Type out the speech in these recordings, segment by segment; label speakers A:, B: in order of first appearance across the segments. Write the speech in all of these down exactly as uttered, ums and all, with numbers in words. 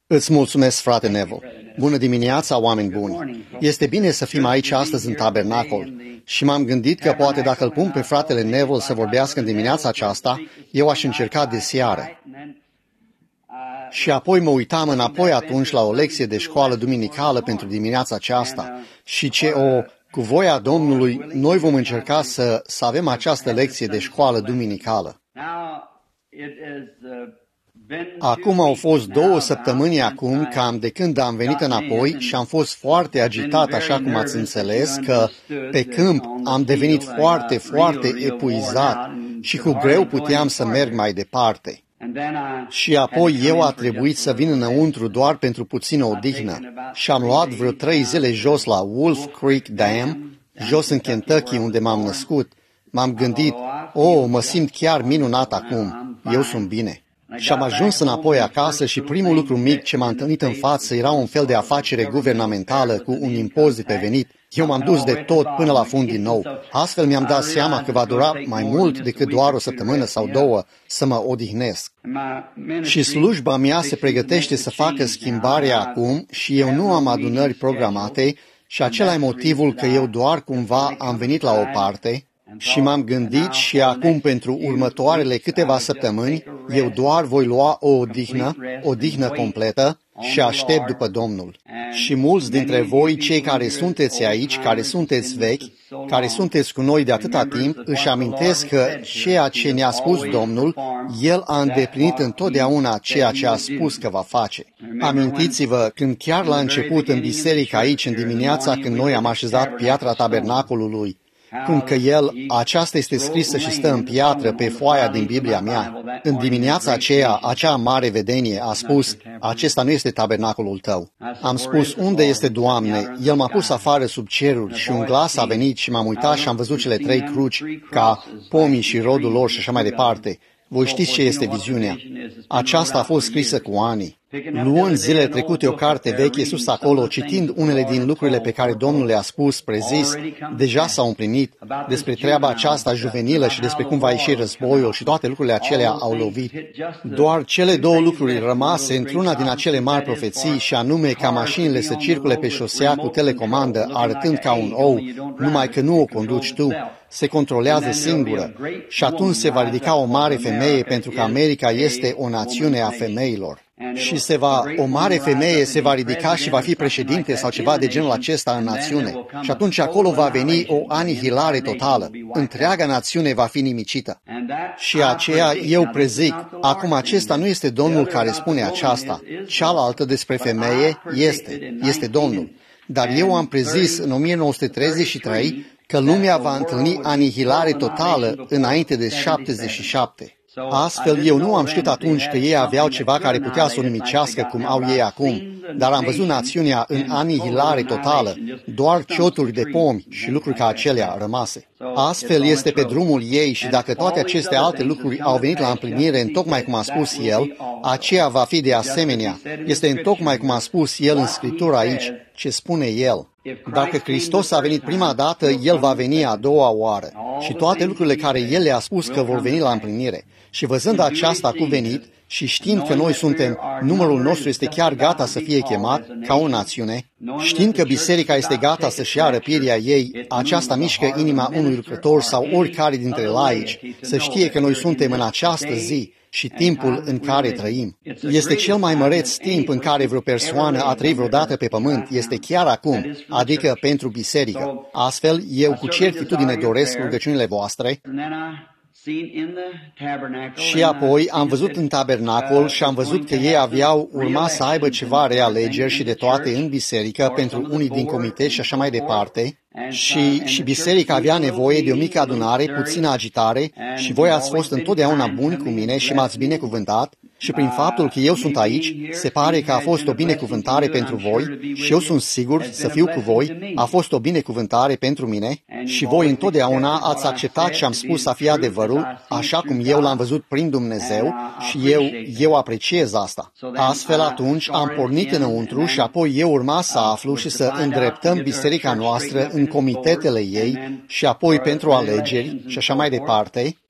A: Îți mulțumesc, frate Neville. Bună dimineața, oameni buni. Este bine să fim aici astăzi în tabernacol și m-am gândit că poate dacă îl pun pe fratele Neville să vorbească în dimineața aceasta, eu aș încerca de seară. Și apoi mă uitam înapoi atunci la o lecție de școală duminicală pentru dimineața aceasta și ce o, cu voia Domnului, noi vom încerca să, să avem această lecție de școală duminicală. Acum au fost două săptămâni acum cam de când am venit înapoi și am fost foarte agitat, așa cum ați înțeles, că pe câmp am devenit foarte, foarte epuizat și cu greu puteam să merg mai departe. Și apoi eu a trebuit să vin înăuntru doar pentru puțină odihnă și am luat vreo trei zile jos la Wolf Creek Dam, jos în Kentucky, unde m-am născut. M-am gândit, oh, mă simt chiar minunat acum, eu sunt bine. Și am ajuns înapoi acasă și primul lucru mic ce m-a întâlnit în față era un fel de afacere guvernamentală cu un impozit pe venit. Eu m-am dus de tot până la fund din nou. Astfel mi-am dat seama că va dura mai mult decât doar o săptămână sau două să mă odihnesc. Și slujba mea se pregătește să facă schimbarea acum și eu nu am adunări programate și acela e motivul că eu doar cumva am venit la o parte. Și m-am gândit și acum pentru următoarele câteva săptămâni eu doar voi lua o odihnă, o odihnă completă și aștept după Domnul. Și mulți dintre voi, cei care sunteți aici, care sunteți vechi, care sunteți cu noi de atâta timp, își amintesc că ceea ce ne-a spus Domnul, El a îndeplinit întotdeauna ceea ce a spus că va face. Amintiți-vă când chiar la început în biserică aici, în dimineața când noi am așezat piatra tabernacolului, cum că el, aceasta este scrisă și stă în piatră pe foaia din Biblia mea. În dimineața aceea, acea mare vedenie a spus, acesta nu este tabernacolul tău. Am spus, unde este, Doamne? El m-a pus afară sub ceruri și un glas a venit și m-am uitat și am văzut cele trei cruci, ca pomii și rodul lor și așa mai departe. Voi știți ce este viziunea. Aceasta a fost scrisă cu ani. Luând zilele trecute o carte veche sus acolo, citind unele din lucrurile pe care Domnul le-a spus, prezis, deja s-au împlinit, despre treaba aceasta juvenilă și despre cum va ieși războiul și toate lucrurile acelea au lovit. Doar cele două lucruri rămase într-una din acele mari profeții, și anume ca mașinile să circule pe șosea cu telecomandă, arătând ca un ou, numai că nu o conduci tu, se controlează singură. Și atunci se va ridica o mare femeie, pentru că America este o națiune a femeilor. Și se va, o mare femeie se va ridica și va fi președinte sau ceva de genul acesta în națiune. Și atunci acolo va veni o anihilare totală. Întreaga națiune va fi nimicită. Și aceea eu prezic, acum acesta nu este Domnul care spune aceasta. Cealaltă despre femeie este, este Domnul. Dar eu am prezis în o mie nouă sute treizeci și trei că lumea va întâlni anihilare totală înainte de șaptezeci și șapte. Astfel, eu nu am știut atunci că ei aveau ceva care putea să o nimicească cum au ei acum, dar am văzut națiunea în anihilare totală, doar cioturi de pomi și lucruri ca acelea rămase. Astfel este pe drumul ei și dacă toate aceste alte lucruri au venit la împlinire întocmai cum a spus El, aceea va fi de asemenea. Este întocmai cum a spus El în Scriptură aici, ce spune El. Dacă Hristos a venit prima dată, El va veni a doua oară și toate lucrurile care El le-a spus că vor veni la împlinire. Și văzând aceasta cu venit și știind că noi suntem, numărul nostru este chiar gata să fie chemat ca o națiune, știind că biserica este gata să-și ia răpirea ei, aceasta mișcă inima unui lucrător sau oricare dintre laici să știe că noi suntem în această zi și timpul în care trăim. Este cel mai măreț timp în care vreo persoană a trăit vreodată pe pământ, este chiar acum, adică pentru biserică. Astfel, eu cu certitudine doresc rugăciunile voastre. Și apoi am văzut în tabernacol și am văzut că ei aveau urma să aibă ceva realegeri și de toate în biserică pentru unii din comitet și așa mai departe. Și, și biserica avea nevoie de o mică adunare, puțină agitare și voi ați fost întotdeauna buni cu mine și m-ați binecuvântat. Și prin faptul că eu sunt aici, se pare că a fost o binecuvântare pentru voi și eu sunt sigur să fiu cu voi, a fost o binecuvântare pentru mine și voi întotdeauna ați acceptat și am spus să fie adevărul, așa cum eu l-am văzut prin Dumnezeu și eu, eu apreciez asta. Astfel atunci am pornit înăuntru și apoi eu urma să aflu și să îndreptăm biserica noastră în comitetele ei și apoi pentru alegeri și așa mai departe.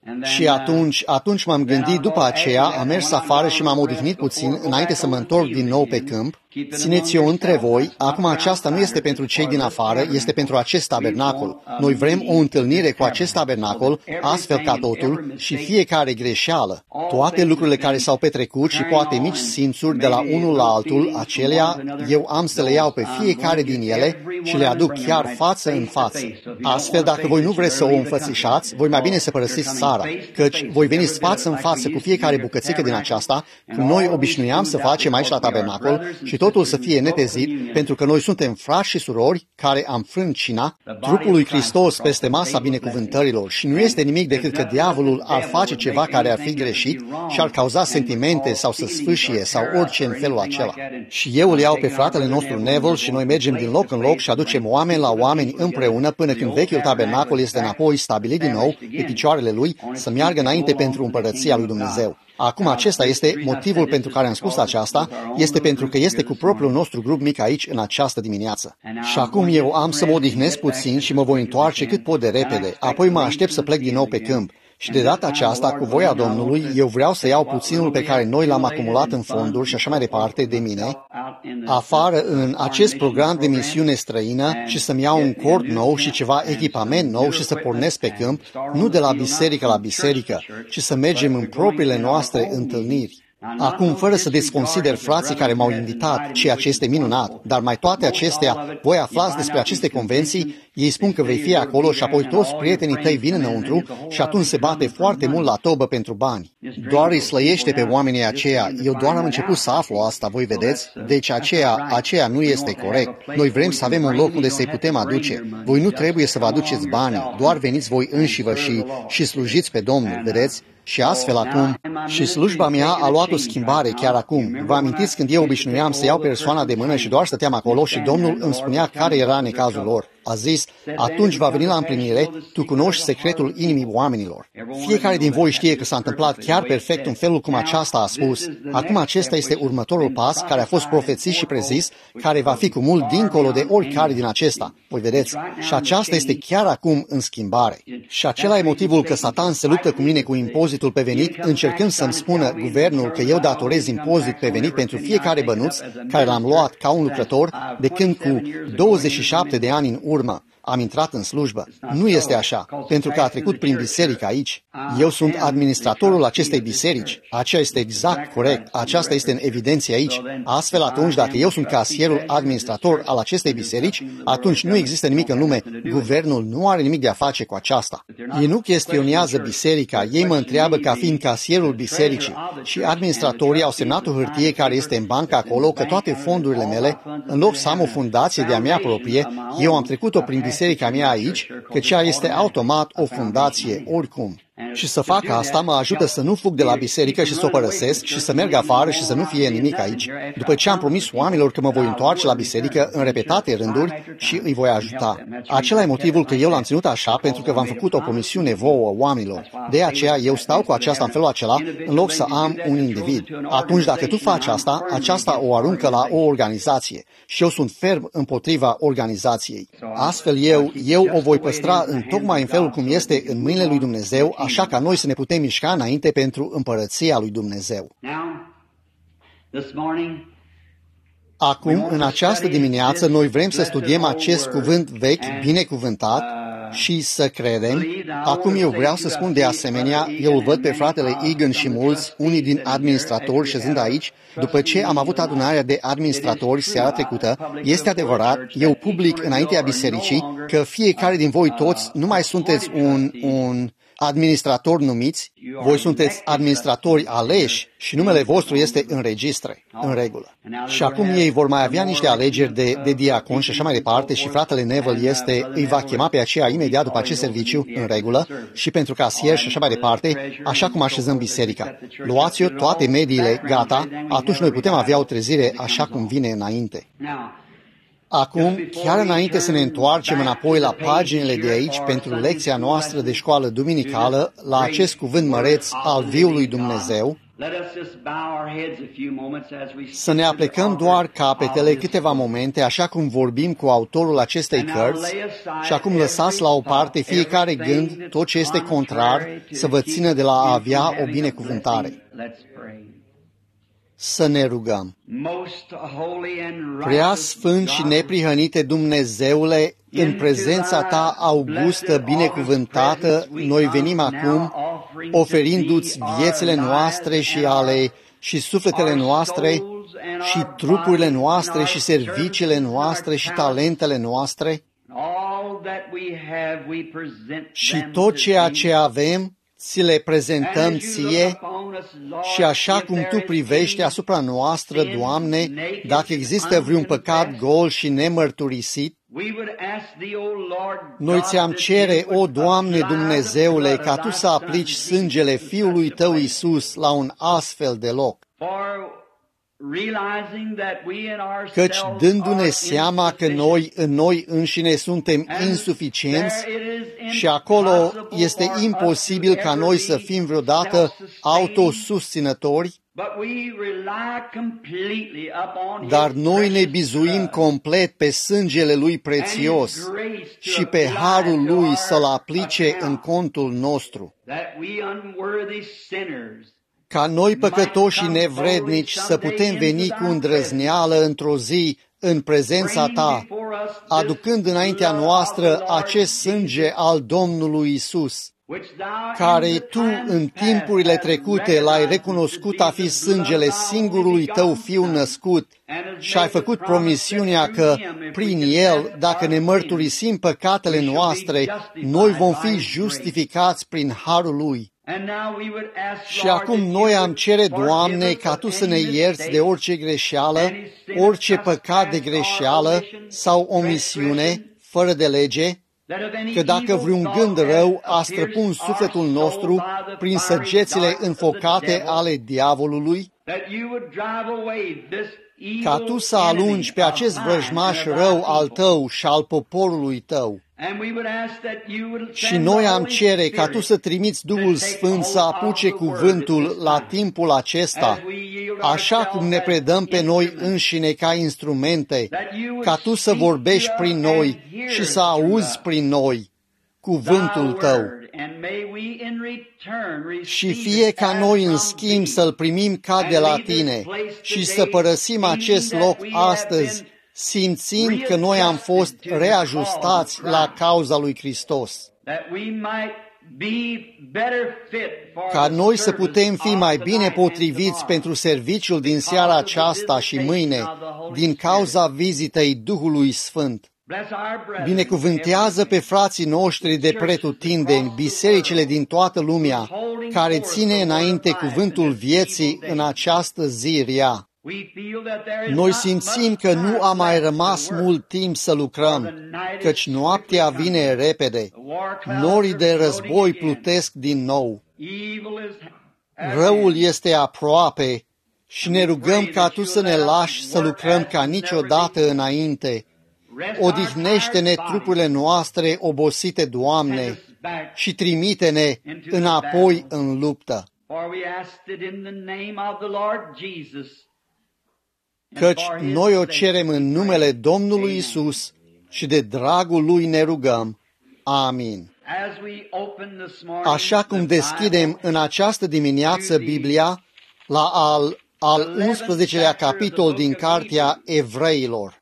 A: Și atunci, atunci m-am gândit, după aceea am mers afară și m-am odihnit puțin înainte să mă întorc din nou pe câmp. Țineți-o între voi, acum aceasta nu este pentru cei din afară, este pentru acest tabernacol. Noi vrem o întâlnire cu acest tabernacol, astfel ca totul și fiecare greșeală, toate lucrurile care s-au petrecut și poate mici simțuri de la unul la altul, acelea, eu am să le iau pe fiecare din ele și le aduc chiar față în față. Astfel, dacă voi nu vreți să o înfățișați, voi mai bine să părăsiți Sara, căci voi veni față în față cu fiecare bucățică din aceasta, cum noi obișnuiam să facem aici la tabernacol, și totul să fie netezit, pentru că noi suntem frați și surori care am frânt cina trupul lui Hristos peste masa binecuvântărilor și nu este nimic decât că diavolul ar face ceva care ar fi greșit și ar cauza sentimente sau să sfâșie sau orice în felul acela. Și eu îl iau pe fratele nostru Neville și noi mergem din loc în loc și aducem oameni la oameni împreună până când vechiul tabernacol este înapoi stabilit din nou pe picioarele lui să meargă înainte pentru împărăția lui Dumnezeu. Acum acesta este motivul pentru care am spus aceasta, este pentru că este cu propriul nostru grup mic aici în această dimineață. Și acum eu am să mă odihnesc puțin și mă voi întoarce cât pot de repede, apoi mă aștept să plec din nou pe câmp. Și de data aceasta, cu voia Domnului, eu vreau să iau puținul pe care noi l-am acumulat în fonduri și așa mai departe de mine, afară în acest program de misiune străină și să-mi iau un cord nou și ceva echipament nou și să pornesc pe câmp, nu de la biserică la biserică, ci să mergem în propriile noastre întâlniri. Acum, fără să desconsider frații care m-au invitat, ceea ce este minunat, dar mai toate acestea, voi aflați despre aceste convenții, ei spun că vei fi acolo și apoi toți prietenii tăi vin înăuntru și atunci se bate foarte mult la tobă pentru bani. Doar îi slăiește pe oamenii aceia. Eu doar am început să aflu asta, voi vedeți? Deci aceea, aceea nu este corect. Noi vrem să avem un loc unde să-i putem aduce. Voi nu trebuie să vă aduceți banii, doar veniți voi înșivă și, și slujiți pe Domnul, vedeți? Și astfel acum, și slujba mea a luat o schimbare chiar acum. Vă amintiți când eu obișnuiam să iau persoana de mână și doar stăteam acolo și Domnul îmi spunea care era necazul lor. A zis, atunci va veni la împlinire, tu cunoști secretul inimii oamenilor. Fiecare din voi știe că s-a întâmplat chiar perfect în felul cum aceasta a spus. Acum acesta este următorul pas care a fost profețit și prezis, care va fi cu mult dincolo de oricare din acesta. Voi vedeți? Și aceasta este chiar acum în schimbare. Și acela e motivul că Satan se luptă cu mine cu impozitul pe venit, încercând să-mi spună guvernul că eu datorez impozit pe venit pentru fiecare bănuț care l-am luat ca un lucrător de când cu douăzeci și șapte de ani în urmă am intrat în slujbă. Nu este așa, pentru că a trecut prin biserică aici. Eu sunt administratorul acestei biserici. Aceea este exact corect. Aceasta este în evidenție aici. Astfel, atunci, dacă eu sunt casierul administrator al acestei biserici, atunci nu există nimic în lume. Guvernul nu are nimic de a face cu aceasta. Ei nu chestionează biserica, ei mă întreabă ca fiind casierul bisericii. Și administratorii au semnat o hârtie care este în bancă acolo, că toate fondurile mele, în loc să am o fundație de-a mea proprie, eu am trecut-o prin biserica mea aici, că cea este automat o fundație, oricum. Și să fac asta mă ajută să nu fug de la biserică și să o părăsesc și să merg afară și să nu fie nimic aici, după ce am promis oamenilor că mă voi întoarce la biserică în repetate rânduri și îi voi ajuta. Acela e motivul că eu l-am ținut așa, pentru că v-am făcut o promisiune vouă oamenilor. De aceea eu stau cu aceasta în felul acela, în loc să am un individ. Atunci dacă tu faci asta, aceasta o aruncă la o organizație și eu sunt ferm împotriva organizației. Astfel eu, eu o voi păstra în tocmai în felul cum este în mâinile lui Dumnezeu, așa ca noi să ne putem mișca înainte pentru împărăția lui Dumnezeu. Acum, în această dimineață, noi vrem să studiem acest cuvânt vechi, binecuvântat, și să credem. Acum eu vreau să spun de asemenea, eu îl văd pe fratele Egan și mulți, unii din administratori șezând aici, după ce am avut adunarea de administratori seara trecută, este adevărat, eu public înaintea bisericii, că fiecare din voi toți nu mai sunteți un, un administratori numiți, voi sunteți administratori aleși și numele vostru este în registre, în regulă. Și acum ei vor mai avea niște alegeri de, de diacon și așa mai departe și fratele Neville este, îi va chema pe aceea imediat după acest serviciu, în regulă, și pentru casier și așa mai departe, așa cum așezăm biserica. Luați-o toate mediile gata, atunci noi putem avea o trezire așa cum vine înainte. Acum, chiar înainte să ne întoarcem înapoi la paginile de aici pentru lecția noastră de școală duminicală, la acest cuvânt măreț al viului Dumnezeu, Să ne aplecăm doar capetele câteva momente, așa cum vorbim cu autorul acestei cărți, și acum lăsați la o parte fiecare gând, tot ce este contrar, să vă țină de la a avea o binecuvântare. Să ne rugăm. Prea sfânt și neprihănite Dumnezeule, în prezența Ta augustă, binecuvântată, noi venim acum, oferindu-ți viețile noastre și ale și sufletele noastre și trupurile noastre și serviciile noastre și talentele noastre și tot ceea ce avem, ți le prezentăm Ție și așa cum Tu privești asupra noastră, Doamne, dacă există vreun păcat gol și nemărturisit, noi ți-am cere, o Doamne Dumnezeule, ca Tu să aplici sângele Fiului Tău Iisus la un astfel de loc. Căci dându-ne seama că noi în noi înșine suntem insuficienți și acolo este imposibil ca noi să fim vreodată autosusținători, dar noi ne bizuim complet pe sângele Lui prețios și pe harul Lui să-L aplice în contul nostru, ca noi păcătoși nevrednici să putem veni cu îndrăzneală într-o zi în prezența Ta, aducând înaintea noastră acest sânge al Domnului Iisus, care Tu în timpurile trecute L-ai recunoscut a fi sângele singurului Tău Fiu născut și ai făcut promisiunea că prin El, dacă ne mărturisim păcatele noastre, noi vom fi justificați prin harul Lui. Și acum noi am cere, Doamne, ca Tu să ne ierți de orice greșeală, orice păcat de greșeală sau omisiune, fără de lege, că dacă vreun gând rău a străpuns sufletul nostru prin săgețile înfocate ale diavolului, ca Tu să alungi pe acest vrăjmaș rău al Tău și al poporului Tău. Și noi am cere ca Tu să trimiți Duhul Sfânt să apuce cuvântul la timpul acesta, așa cum ne predăm pe noi înșine ca instrumente, ca Tu să vorbești prin noi și să auzi prin noi cuvântul Tău. Și fie ca noi în schimb să-L primim ca de la Tine și să părăsim acest loc astăzi, simțind că noi am fost reajustați la cauza lui Hristos, ca noi să putem fi mai bine potriviți pentru serviciul din seara aceasta și mâine, din cauza vizitei Duhului Sfânt. Binecuvântează pe frații noștri de pretutindeni, bisericile din toată lumea, care ține înainte cuvântul vieții în această zi rea. Noi simțim că nu a mai rămas mult timp să lucrăm, căci noaptea vine repede, norii de război plutesc din nou. Răul este aproape și ne rugăm ca Tu să ne lași să lucrăm ca niciodată înainte. Odihnește-ne trupurile noastre obosite, Doamne, și trimite-ne înapoi în luptă. Căci noi o cerem în numele Domnului Iisus și de dragul Lui ne rugăm. Amin. Așa cum deschidem în această dimineață Biblia la al, al unsprezecelea capitol din Cartea Evreilor.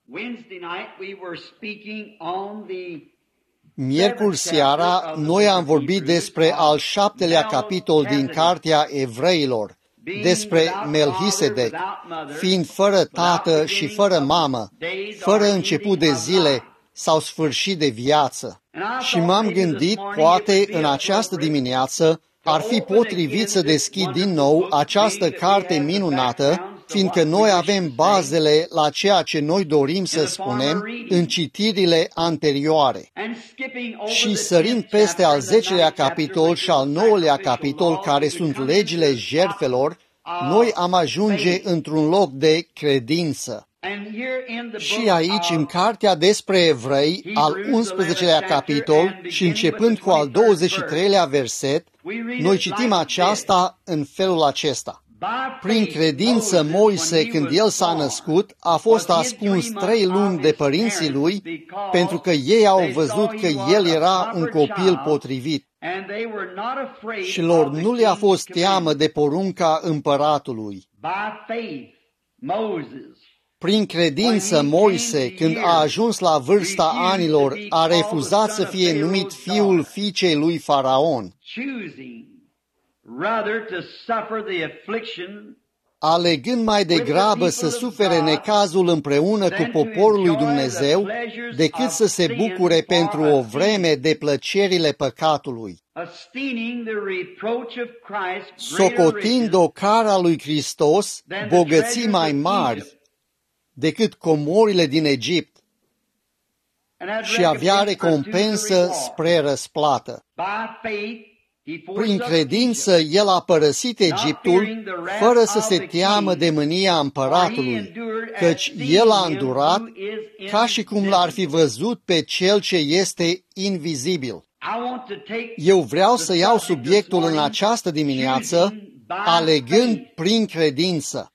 A: Miercuri seara, noi am vorbit despre al șaptelea capitol din Cartea Evreilor, despre Melchisedec, fiind fără tată și fără mamă, fără început de zile sau sfârșit de viață. Și m-am gândit, poate în această dimineață ar fi potrivit să deschid din nou această carte minunată, fiindcă noi avem bazele la ceea ce noi dorim să spunem în citirile anterioare. Și sărind peste al zecelea capitol și al nouălea capitol, care sunt legile jertfelor, noi am ajunge într-un loc de credință. Și aici, în cartea despre evrei, al unsprezecelea capitol și începând cu al douăzeci și treilea verset, noi citim aceasta în felul acesta. Prin credință, Moise, când el s-a născut, a fost ascuns trei luni de părinții lui, pentru că ei au văzut că el era un copil potrivit. Și lor nu le-a fost teamă de porunca împăratului. Prin credință, Moise, când a ajuns la vârsta anilor, a refuzat să fie numit fiul fiicei lui Faraon, alegând mai degrabă să sufere necazul împreună cu poporul lui Dumnezeu, decât să se bucure pentru o vreme de plăcerile păcatului, socotind o cara lui Hristos bogății mai mari decât comorile din Egipt, și avea recompensă spre răsplată. Prin credință, el a părăsit Egiptul fără să se teamă de mânia împăratului, căci el a îndurat ca și cum l-ar fi văzut pe cel ce este invizibil. Eu vreau să iau subiectul în această dimineață, alegând prin credință.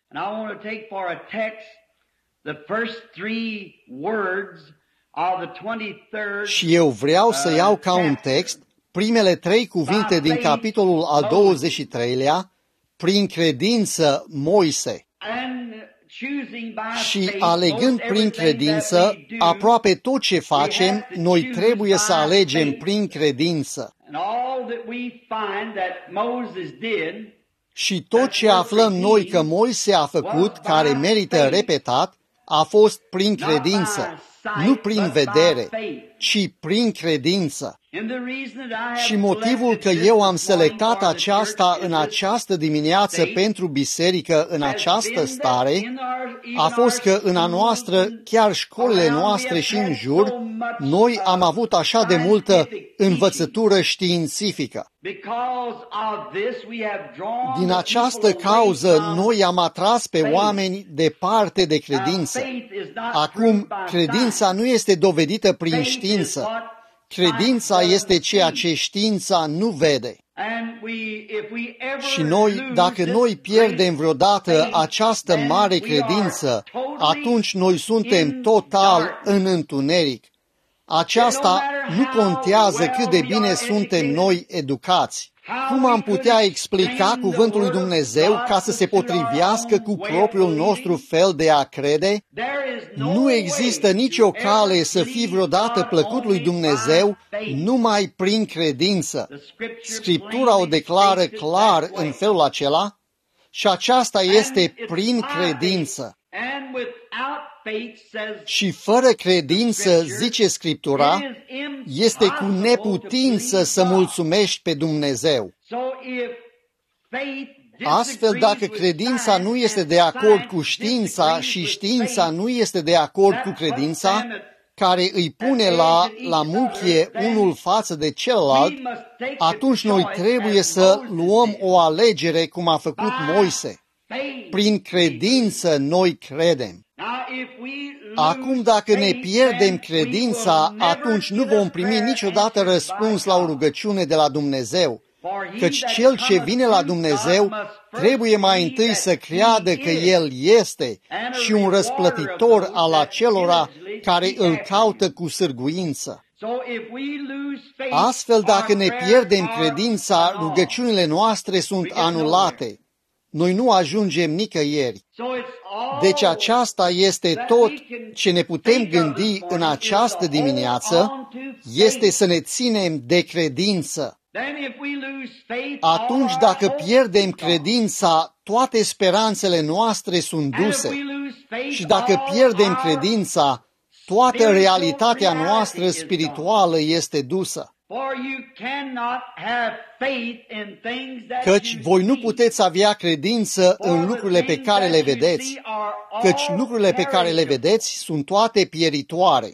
A: Și eu vreau să iau ca un text primele trei cuvinte din capitolul al douăzeci și treilea, prin credință Moise. Și alegând prin credință, aproape tot ce facem, noi trebuie să alegem prin credință. Și tot ce aflăm noi că Moise a făcut, care merită repetat, a fost prin credință, nu prin vedere, ci prin credință. Și motivul că eu am selectat aceasta în această dimineață pentru biserică în această stare a fost că în a noastră, chiar școlile noastre și în jur, noi am avut așa de multă învățătură științifică. Din această cauză, noi am atras pe oameni departe de credință. Acum, credința nu este dovedită prin știință. Credința este ceea ce știința nu vede. Și noi, dacă noi pierdem vreodată această mare credință, atunci noi suntem total în întuneric. Aceasta nu contează cât de bine suntem noi educați. Cum am putea explica cuvântul lui Dumnezeu ca să se potrivească cu propriul nostru fel de a crede? Nu există nicio cale să fii vreodată plăcut lui Dumnezeu numai prin credință. Scriptura o declară clar în felul acela și aceasta este prin credință. Și fără credință, zice Scriptura, este cu neputință să mulțumești pe Dumnezeu. Astfel, dacă credința nu este de acord cu știința și știința nu este de acord cu credința, care îi pune la, la muchie unul față de celălalt, atunci noi trebuie să luăm o alegere cum a făcut Moise. Prin credință noi credem. Acum, dacă ne pierdem credința, atunci nu vom primi niciodată răspuns la o rugăciune de la Dumnezeu, căci cel ce vine la Dumnezeu trebuie mai întâi să creadă că El este și un răsplătitor al acelora care îl caută cu sârguință. Astfel, dacă ne pierdem credința, rugăciunile noastre sunt anulate. Noi nu ajungem nicăieri. Deci aceasta este tot ce ne putem gândi în această dimineață, este să ne ținem de credință. Atunci, dacă pierdem credința, toate speranțele noastre sunt duse. Și dacă pierdem credința, toată realitatea noastră spirituală este dusă. Căci voi nu puteți avea credință în lucrurile pe care le vedeți, căci lucrurile pe care le vedeți sunt toate pieritoare.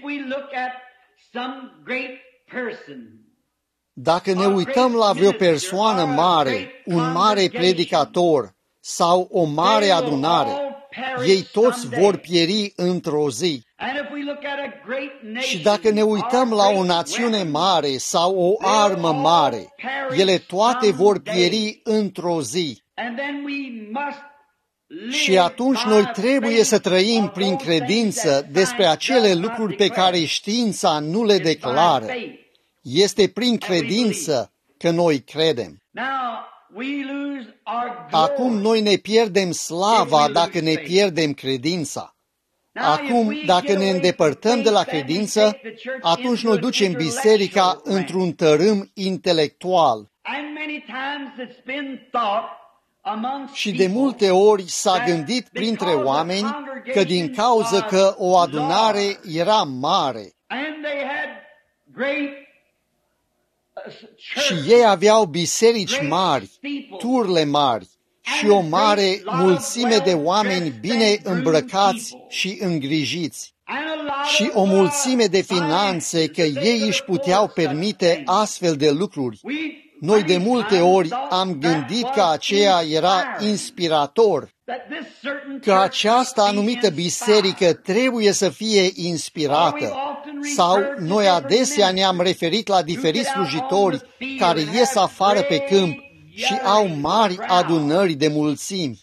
A: Dacă ne uităm la vreo persoană mare, un mare predicator sau o mare adunare, ei toți vor pieri într-o zi. Și dacă ne uităm la o națiune mare sau o armă mare, ele toate vor pieri într-o zi. Și atunci noi trebuie să trăim prin credință despre acele lucruri pe care știința nu le declară. Este prin credință că noi credem. Acum noi ne pierdem slava dacă ne pierdem credința. Acum, dacă ne îndepărtăm de la credință, atunci noi ducem biserica într-un tărâm intelectual. Și de multe ori s-a gândit printre oameni că din cauza că o adunare era mare și ei aveau biserici mari, turle mari și o mare mulțime de oameni bine îmbrăcați și îngrijiți și o mulțime de finanțe că ei își puteau permite astfel de lucruri. Noi de multe ori am gândit că aceea era inspirator, că această anumită biserică trebuie să fie inspirată. Sau noi adesea ne-am referit la diferiți slujitori care ies afară pe câmp și au mari adunări de mulțimi.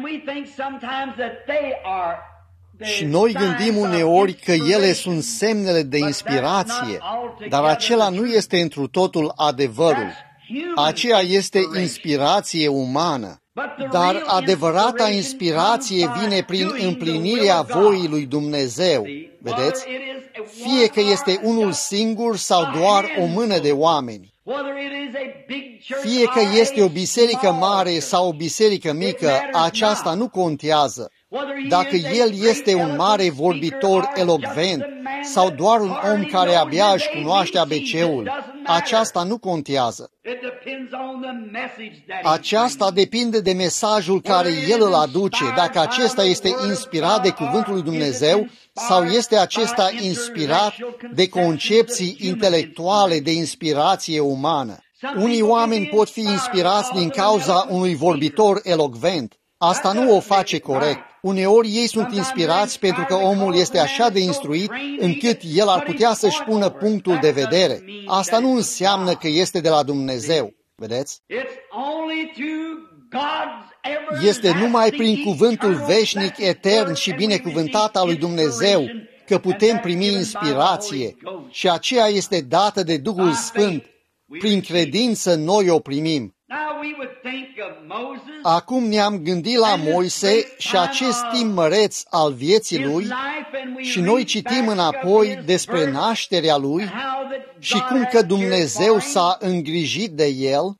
A: Și noi gândim uneori că ele sunt semnele de inspirație, dar acela nu este întru totul adevărul. Aceea este inspirație umană. Dar adevărata inspirație vine prin împlinirea voii lui Dumnezeu. Vedeți? Fie că este unul singur sau doar o mână de oameni. Fie că este o biserică mare sau o biserică mică, aceasta nu contează. Dacă el este un mare vorbitor elocvent sau doar un om care abia își cunoaște A B C-ul, aceasta nu contează. Aceasta depinde de mesajul care el îl aduce, dacă acesta este inspirat de cuvântul lui Dumnezeu sau este acesta inspirat de concepții intelectuale de inspirație umană. Unii oameni pot fi inspirați din cauza unui vorbitor elocvent. Asta nu o face corect. Uneori ei sunt inspirați pentru că omul este așa de instruit încât el ar putea să-și pună punctul de vedere. Asta nu înseamnă că este de la Dumnezeu. Vedeți? Este numai prin cuvântul veșnic, etern și binecuvântat al lui Dumnezeu că putem primi inspirație și aceea este dată de Duhul Sfânt. Prin credință noi o primim. Acum ne-am gândit la Moise și acest timp măreț al vieții lui și noi citim înapoi despre nașterea lui și cum că Dumnezeu s-a îngrijit de el.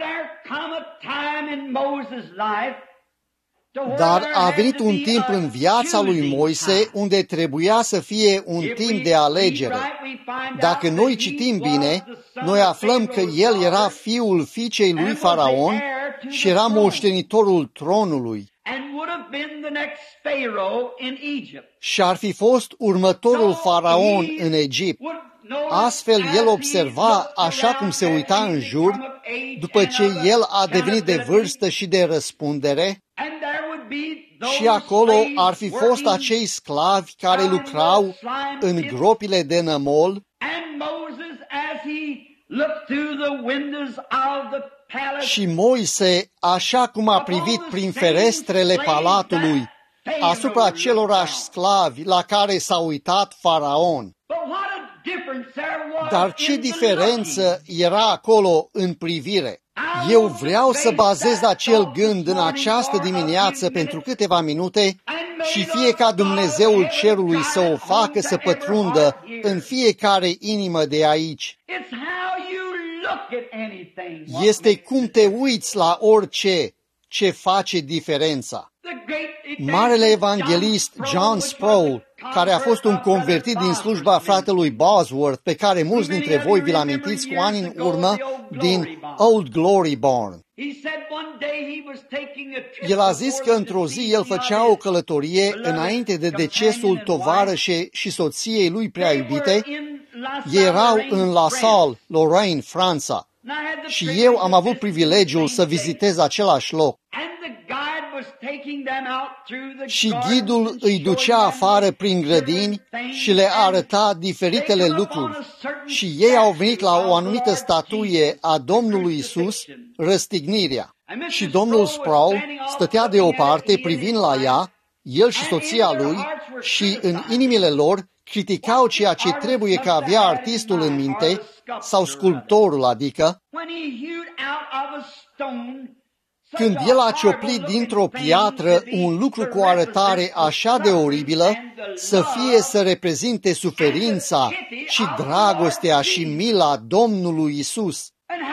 A: Dar a venit un timp în viața lui Moise unde trebuia să fie un timp de alegere. Dacă noi citim bine, noi aflăm că el era fiul fiicei lui Faraon și era moștenitorul tronului. Și ar fi fost următorul Faraon în Egipt. Astfel el observa, așa cum se uita în jur, după ce el a devenit de vârstă și de răspundere, și acolo ar fi fost acei sclavi care lucrau în gropile de nămol și Moise, așa cum a privit prin ferestrele palatului asupra acelorași sclavi la care s-a uitat Faraon. Dar ce diferență era acolo în privire? Eu vreau să bazez acel gând în această dimineață pentru câteva minute și fie ca Dumnezeul cerului să o facă să pătrundă în fiecare inimă de aici. Este cum te uiți la orice ce face diferența. Marele evanghelist John Sproul, care a fost un convertit din slujba fratelui Bosworth, pe care mulți dintre voi vi-l amintiți cu ani în urmă, din Old Glory Barn. El a zis că într-o zi el făcea o călătorie înainte de decesul tovarășei și soției lui prea iubite. Ei erau în La Salle, Lorraine, Franța. Și eu am avut privilegiul să vizitez același loc. Și ghidul îi ducea afară prin grădini și le arăta diferitele lucruri. Și ei au venit la o anumită statuie a Domnului Isus, Răstignirea. Și domnul Sproul stătea deoparte privind la ea, el și soția lui, și în inimile lor criticau ceea ce trebuie că avea artistul în minte, sau sculptorul, adică, când el a cioplit dintr-o piatră un lucru cu o arătare așa de oribilă, să fie să reprezinte suferința și dragostea și mila Domnului Isus.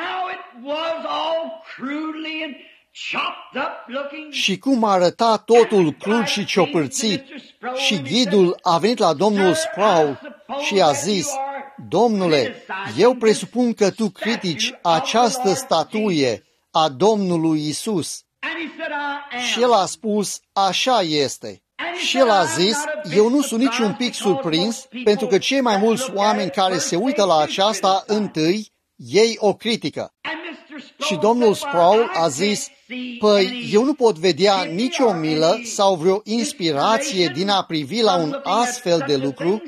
A: Și cum arăta totul crud și ciopârțit, și ghidul a venit la domnul Sproul și a zis: Domnule, eu presupun că tu critici această statuie a Domnului Isus. Și el a spus: așa este. Și el a zis: eu nu sunt nici un pic surprins, pentru că cei mai mulți oameni care se uită la aceasta întâi, ei o critică. Și domnul Sproul a zis: păi, eu nu pot vedea nicio milă sau vreo inspirație din a privi la un astfel de lucru,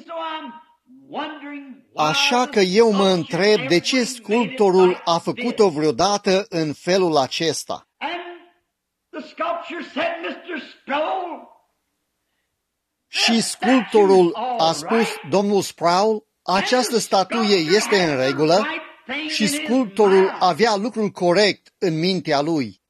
A: așa că eu mă întreb de ce sculptorul a făcut-o vreodată în felul acesta. Și sculptorul a spus: domnul Sproul, această statuie este în regulă, și sculptorul avea lucrul corect în mintea lui.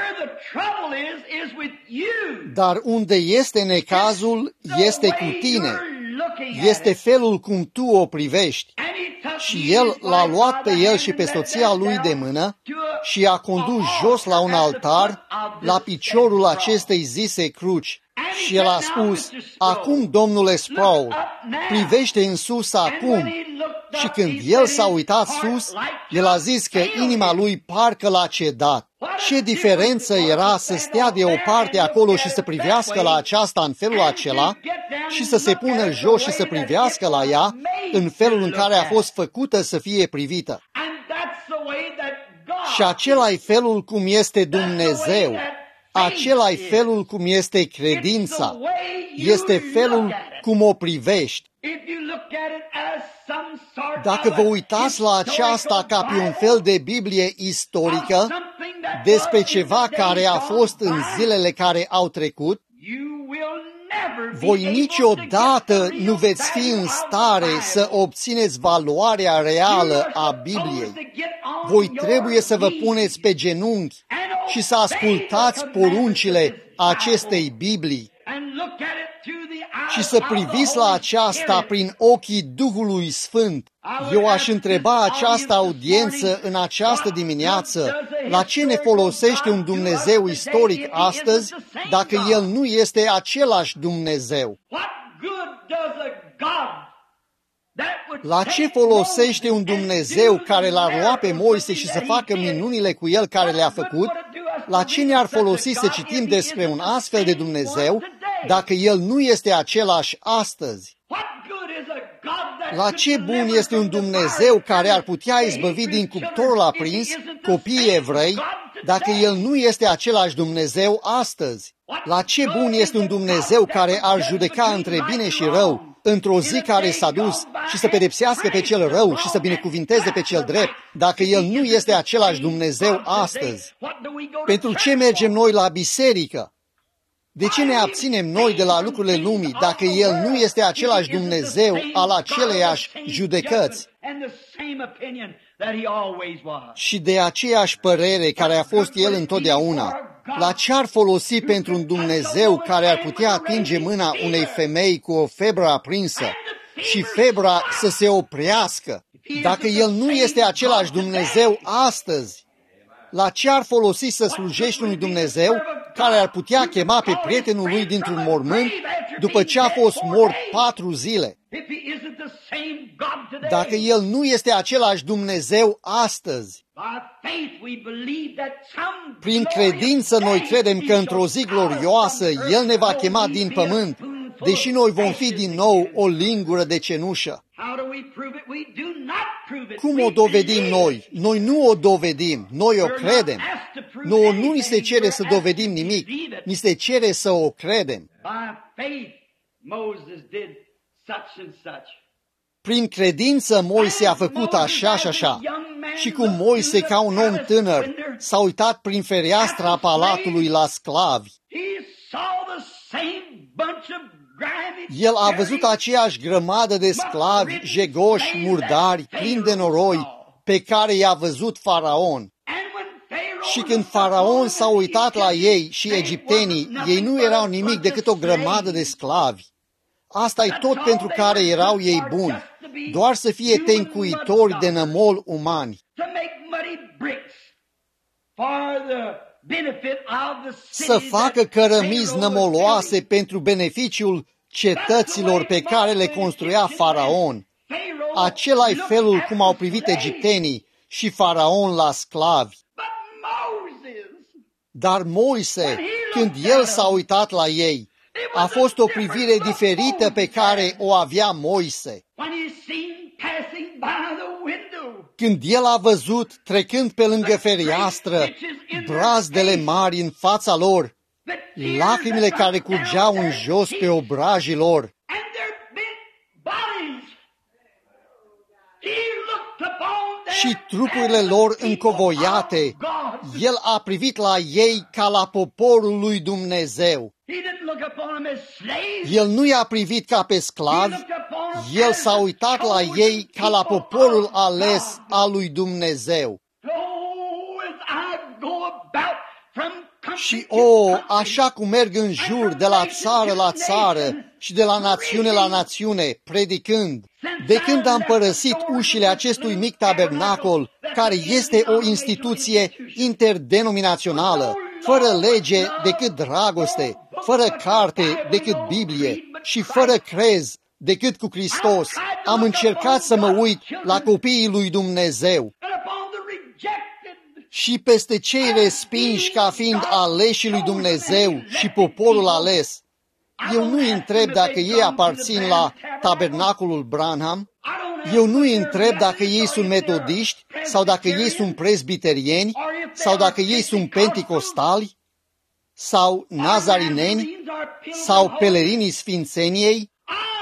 A: Dar unde este necazul, este cu tine. Este felul cum tu o privești. Și el l-a luat pe el și pe soția lui de mână și a condus jos la un altar, la piciorul acestei zise cruci. Și el a spus: acum, domnule Sproul, privește în sus acum. Și când el s-a uitat sus, el a zis că inima lui parcă l-a cedat. Ce diferență era să stea deoparte acolo și să privească la aceasta în felul acela și să se pună jos și să privească la ea în felul în care a fost făcută să fie privită. Și acela-i felul cum este Dumnezeu. Acela-i felul cum este credința. Este felul cum o privești. Dacă vă uitați la aceasta ca pe un fel de Biblie istorică despre ceva care a fost în zilele care au trecut, voi niciodată nu veți fi în stare să obțineți valoarea reală a Bibliei. Voi trebuie să vă puneți pe genunchi și să ascultați poruncile acestei Biblii și să priviți la aceasta prin ochii Duhului Sfânt. Eu aș întreba această audiență în această dimineață: la ce ne folosește un Dumnezeu istoric astăzi dacă El nu este același Dumnezeu? La ce folosește un Dumnezeu care l-a luat pe Moise și să facă minunile cu el care le-a făcut? La ce ne-ar folosi să citim despre un astfel de Dumnezeu dacă El nu este același astăzi? La ce bun este un Dumnezeu care ar putea izbăvi din cuptorul aprins copiii evrei dacă El nu este același Dumnezeu astăzi? La ce bun este un Dumnezeu care ar judeca între bine și rău într-o zi care s-a dus și să pedepsească pe cel rău și să binecuvinteze pe cel drept, dacă El nu este același Dumnezeu astăzi? Pentru ce mergem noi la biserică? De ce ne abținem noi de la lucrurile lumii dacă El nu este același Dumnezeu al aceleiași judecăți și de aceeași părere care a fost El întotdeauna? La ce ar folosi pentru un Dumnezeu care ar putea atinge mâna unei femei cu o febră aprinsă și febra să se oprească, dacă El nu este același Dumnezeu astăzi? La ce ar folosi să slujești unui Dumnezeu care ar putea chema pe prietenul lui dintr-un mormânt după ce a fost mort patru zile? Dacă El nu este același Dumnezeu astăzi, prin credință noi credem că într-o zi glorioasă El ne va chema din pământ, deși noi vom fi din nou o lingură de cenușă. Cum o dovedim noi? Noi nu o dovedim, noi o credem. Nouă nu ni se cere să dovedim nimic, ni se cere să o credem. Prin credință Moise a făcut așa și așa. Și cum Moise, ca un om tânăr, s-a uitat prin fereastra palatului la sclavi, el a văzut aceeași grămadă de sclavi, jegoși, murdari, plini de noroi, pe care i-a văzut Faraon. Și când Faraon s-a uitat la ei și egiptenii, ei nu erau nimic decât o grămadă de sclavi. Asta-i tot pentru care erau ei buni, doar să fie tencuitori de nămol umani. Să facă cărămizi nămoloase pentru beneficiul cetăților pe care le construia Faraon. Acela-i felul cum au privit egiptenii și Faraon la sclavi. Dar Moise, când el s-a uitat la ei, a fost o privire diferită pe care o avea Moise. Când el a văzut, trecând pe lângă fereastră, brazdele mari în fața lor, lacrimile care curgeau în jos pe obrajii lor, și trupurile lor încovoiate, el a privit la ei ca la poporul lui Dumnezeu. El nu i-a privit ca pe sclavi, el s-a uitat la ei ca la poporul ales al lui Dumnezeu. Și o, așa cum merg în jur de la țară la țară și de la națiune la națiune, predicând, de când am părăsit ușile acestui mic tabernacol, care este o instituție interdenominațională, fără lege decât dragoste, fără carte decât Biblie și fără crez decât cu Hristos, am încercat să mă uit la copiii lui Dumnezeu și peste cei respinși ca fiind aleșii lui Dumnezeu și poporul ales. Eu nu îi întreb dacă ei aparțin la tabernacolul Branham, eu nu îi întreb dacă ei sunt metodiști sau dacă ei sunt presbiterieni sau dacă ei sunt penticostali sau nazarineni sau pelerinii Sfințeniei.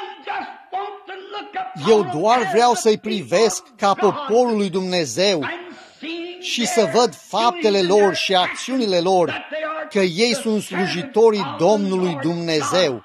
A: Eu doar vreau să-i privesc ca poporul lui Dumnezeu și să văd faptele lor și acțiunile lor, că ei sunt slujitorii Domnului Dumnezeu.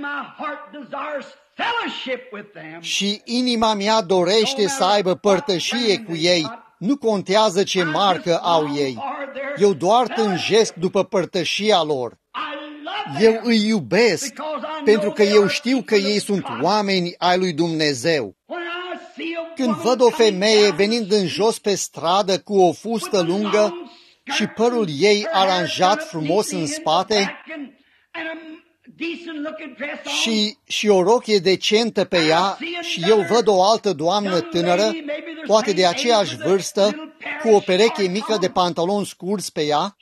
A: Și inima mea dorește să aibă părtășie cu ei, nu contează ce marcă au ei. Eu doar tânjesc după părtășia lor. Eu îi iubesc pentru că eu știu că ei sunt oameni ai lui Dumnezeu. Când văd o femeie venind în jos pe stradă cu o fustă lungă și părul ei aranjat frumos în spate și, și o rochie decentă pe ea și eu văd o altă doamnă tânără, poate de aceeași vârstă, cu o pereche mică de pantaloni scurți pe ea,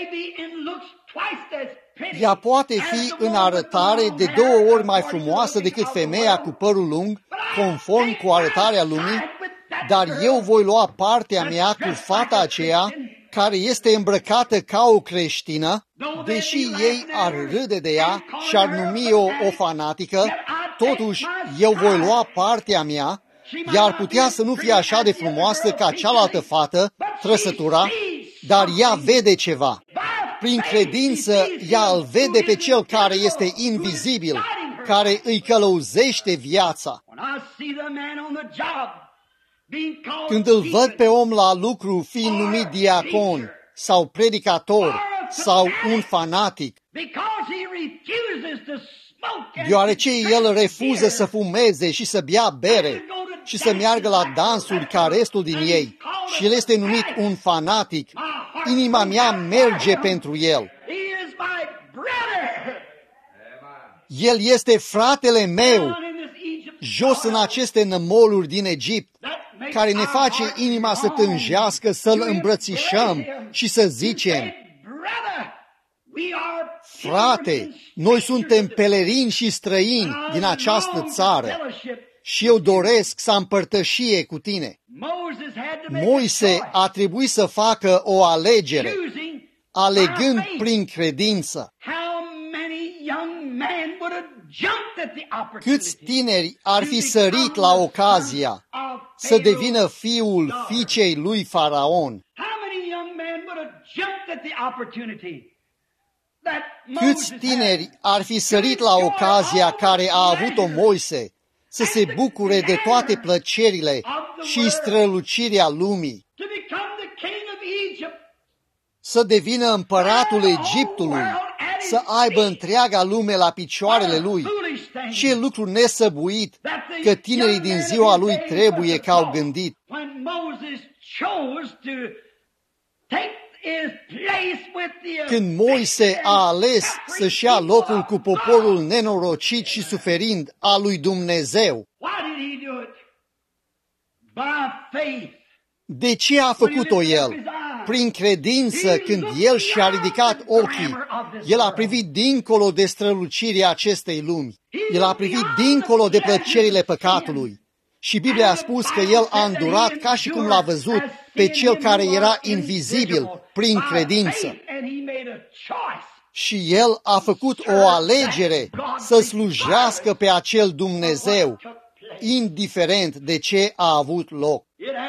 A: ea poate fi în arătare de două ori mai frumoasă decât femeia cu părul lung, conform cu arătarea lumii, dar eu voi lua partea mea cu fata aceea care este îmbrăcată ca o creștină, deși ei ar râde de ea și ar numi-o o fanatică, totuși eu voi lua partea mea, ea ar putea să nu fie așa de frumoasă ca cealaltă fată, trăsătura, dar ea vede ceva. Prin credință, ea îl vede pe cel care este invizibil, care îi călăuzește viața. Când îl văd pe om la lucru fiind numit diacon sau predicator sau un fanatic, deoarece el refuză să fumeze și să bea bere și să meargă la dansuri ca restul din ei și el este numit un fanatic, inima mea merge pentru el. El este fratele meu, jos în aceste nămoluri din Egipt, care ne face inima să tânjească, să-l îmbrățișăm și să zicem: frate, noi suntem pelerini și străini din această țară și eu doresc să am părtășie cu tine. Moise a trebuit să facă o alegere, alegând prin credință. Câți tineri ar fi sărit la ocazia să devină fiul fiicei lui Faraon? Câți tineri ar fi sărit la ocazia care a avut-o Moise să se bucure de toate plăcerile și strălucirea lumii, să devină împăratul Egiptului, să aibă întreaga lume la picioarele lui? Ce lucru nesăbuit că tinerii din ziua lui trebuie că au gândit. Când Moise a ales să-și ia locul cu poporul nenorocit și suferind al lui Dumnezeu, de ce a făcut-o el? Prin credință, când el și-a ridicat ochii, el a privit dincolo de strălucirea acestei lumi. El a privit dincolo de plăcerile păcatului. Și Biblia a spus că el a îndurat ca și cum l-a văzut pe cel care era invizibil prin credință. Și el a făcut o alegere să slujească pe acel Dumnezeu, indiferent de ce a avut loc.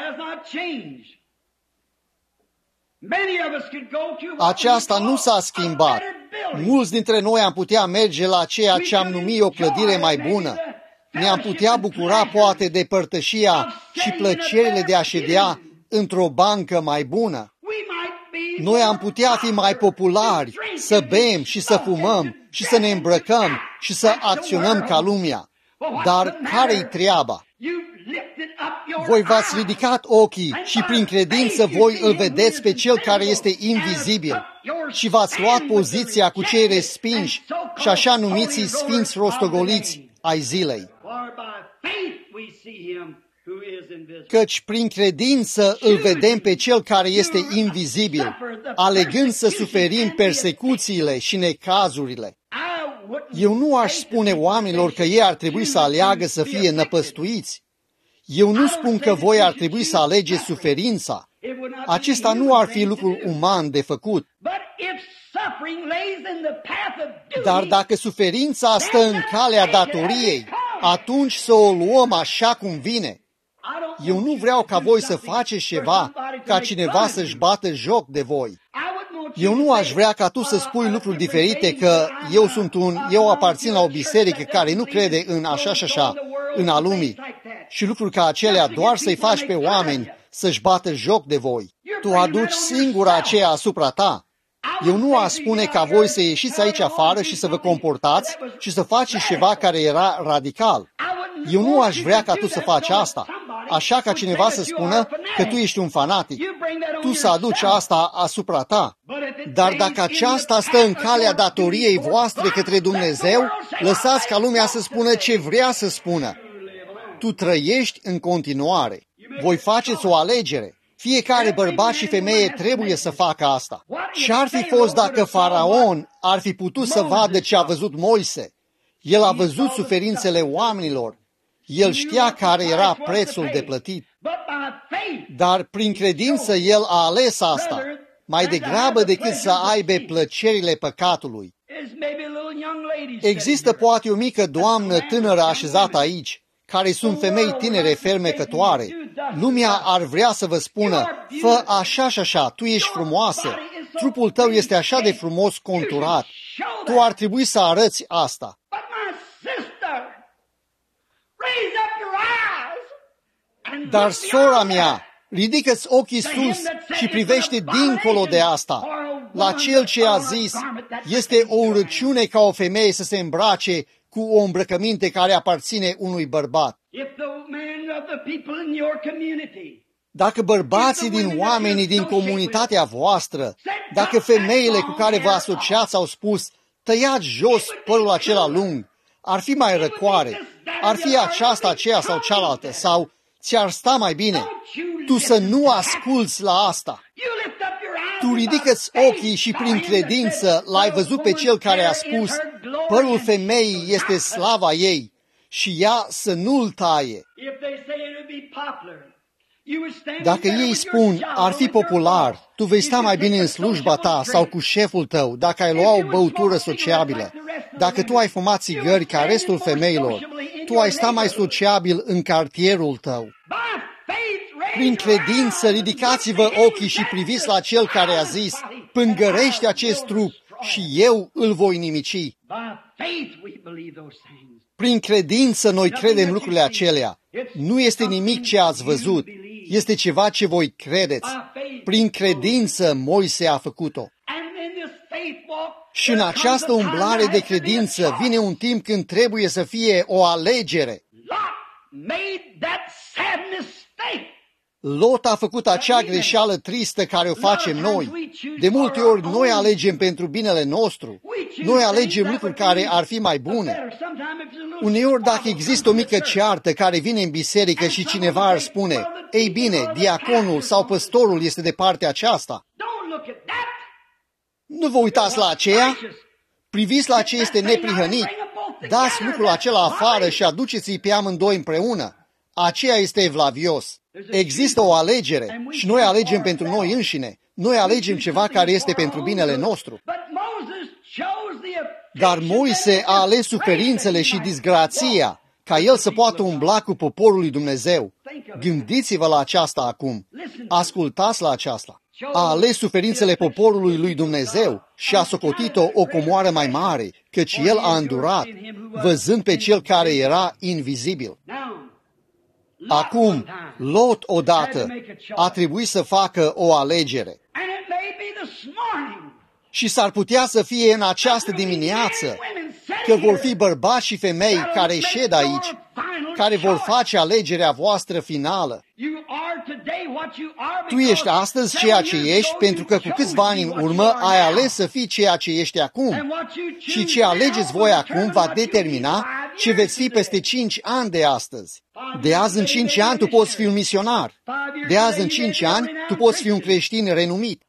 A: Aceasta nu s-a schimbat. Mulți dintre noi am putea merge la ceea ce am numit o clădire mai bună. Ne-am putea bucura poate de părtășia și plăcerile de a ședea într-o bancă mai bună. Noi am putea fi mai populari, să bem și să fumăm și să ne îmbrăcăm și să acționăm ca lumea. Dar care-i treaba? Voi v-ați ridicat ochii și prin credință voi îl vedeți pe cel care este invizibil și v-ați luat poziția cu cei respinși și așa numiții sfinți rostogoliți ai zilei. Căci prin credință îl vedem pe cel care este invizibil, alegând să suferim persecuțiile și necazurile. Eu nu aș spune oamenilor că ei ar trebui să aleagă să fie năpăstuiți. Eu nu spun că voi ar trebui să alegeți suferința. Acesta nu ar fi lucrul uman de făcut. Dar dacă suferința stă în calea datoriei, atunci să o luăm așa cum vine. Eu nu vreau ca voi să faceți ceva ca cineva să-și bată joc de voi. Eu nu aș vrea ca tu să spui lucruri diferite, că eu sunt un, eu aparțin la o biserică care nu crede în așa și așa, în a lumii, și lucruri ca acelea doar să-i faci pe oameni să-și bată joc de voi. Tu aduci singura aceea asupra ta. Eu nu aș spune ca voi să ieșiți aici afară și să vă comportați și să faceți ceva care era radical. Eu nu aș vrea ca tu să faci asta, așa ca cineva să spună că tu ești un fanatic. Tu să aduci asta asupra ta. Dar dacă aceasta stă în calea datoriei voastre către Dumnezeu, lăsați ca lumea să spună ce vrea să spună. Tu trăiești în continuare. Voi faceți o alegere. Fiecare bărbat și femeie trebuie să facă asta. Ce-ar fi fost dacă Faraon ar fi putut să vadă ce a văzut Moise? El a văzut suferințele oamenilor. El știa care era prețul de plătit. Dar prin credință el a ales asta, mai degrabă decât să aibă plăcerile păcatului. Există poate o mică doamnă tânără așezată aici, care sunt femei tinere fermecătoare. Lumea ar vrea să vă spună, fă așa și așa, tu ești frumoasă, trupul tău este așa de frumos conturat, tu ar trebui să arăți asta. Dar, sora mea, ridică-ți ochii sus și privește dincolo de asta. La cel ce a zis, este o urăciune ca o femeie să se îmbrace cu o îmbrăcăminte care aparține unui bărbat. Dacă bărbații din oamenii din comunitatea voastră, dacă femeile cu care vă asociați au spus, tăiați jos părul acela lung, ar fi mai răcoare, ar fi aceasta, aceea sau cealaltă, sau ți-ar sta mai bine, tu să nu asculți la asta. Tu ridică-ți ochii și prin credință l-ai văzut pe cel care a spus, părul femeii este slava ei și ea să nu-l taie. Dacă ei spun, ar fi popular, tu vei sta mai bine în slujba ta sau cu șeful tău, dacă ai lua o băutură sociabilă, dacă tu ai fumat țigări ca restul femeilor, tu ai sta mai sociabil în cartierul tău. Prin credință ridicați-vă ochii și priviți la Cel care a zis, pângărește acest trup și eu îl voi nimici. Prin credință noi credem lucrurile acelea. Nu este nimic ce ați văzut, este ceva ce voi credeți. Prin credință Moise a făcut-o. Și în această umblare de credință vine un timp când trebuie să fie o alegere. Lot a făcut acea greșeală tristă care o facem noi. De multe ori noi alegem pentru binele nostru. Noi alegem lucruri care ar fi mai bune. Uneori dacă există o mică ceartă care vine în biserică și cineva ar spune, ei bine, diaconul sau păstorul este de partea aceasta. Nu vă uitați la aceea, priviți la ce este neprihănit, dați lucrul acela afară și aduceți-i pe amândoi împreună. Aceea este evlavios. Există o alegere și noi alegem pentru noi înșine. Noi alegem ceva care este pentru binele nostru. Dar Moise a ales suferințele și disgrația ca el să poată umbla cu poporul lui Dumnezeu. Gândiți-vă la aceasta acum. Ascultați la aceasta. A ales suferințele poporului lui Dumnezeu și a socotit-o o comoară mai mare, căci el a îndurat, văzând pe cel care era invizibil. Acum, Lot odată a trebuit să facă o alegere. Și s-ar putea să fie în această dimineață că vor fi bărbați și femei care șed aici, care vor face alegerea voastră finală. Tu ești astăzi ceea ce ești pentru că cu câțiva ani în urmă ai ales să fii ceea ce ești acum. Și ce alegeți voi acum va determina ce veți fi peste cinci ani de astăzi. De azi în cinci ani tu poți fi un misionar. De azi în cinci ani tu poți fi un creștin renumit.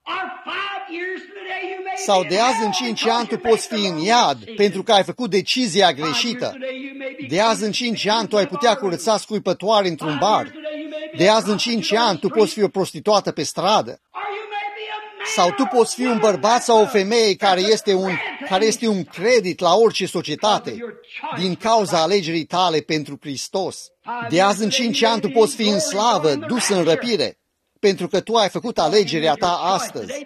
A: Sau de azi în cinci ani tu poți fi în iad pentru că ai făcut decizia greșită. De azi în cinci ani tu ai putea curăța scuipătoare într-un bar. De azi în cinci ani tu poți fi o prostituată pe stradă. Sau tu poți fi un bărbat sau o femeie care este un, care este un credit la orice societate din cauza alegerii tale pentru Hristos. De azi în cinci ani tu poți fi în slavă, dus în răpire, pentru că tu ai făcut alegerea ta astăzi.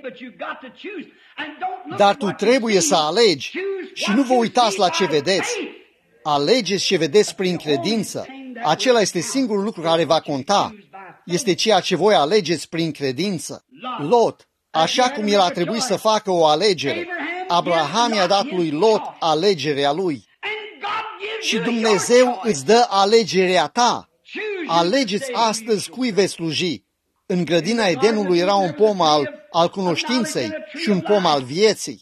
A: Dar tu trebuie să alegi și nu vă uitați la ce vedeți. Alegeți ce vedeți prin credință. Acela este singurul lucru care va conta. Este ceea ce voi alegeți prin credință. Lot, așa cum el a trebuit să facă o alegere, Abraham i-a dat lui Lot alegerea lui. Și Dumnezeu îți dă alegerea ta. Alegeți astăzi cui veți sluji. În grădina Edenului era un pom al, al cunoștinței și un pom al vieții.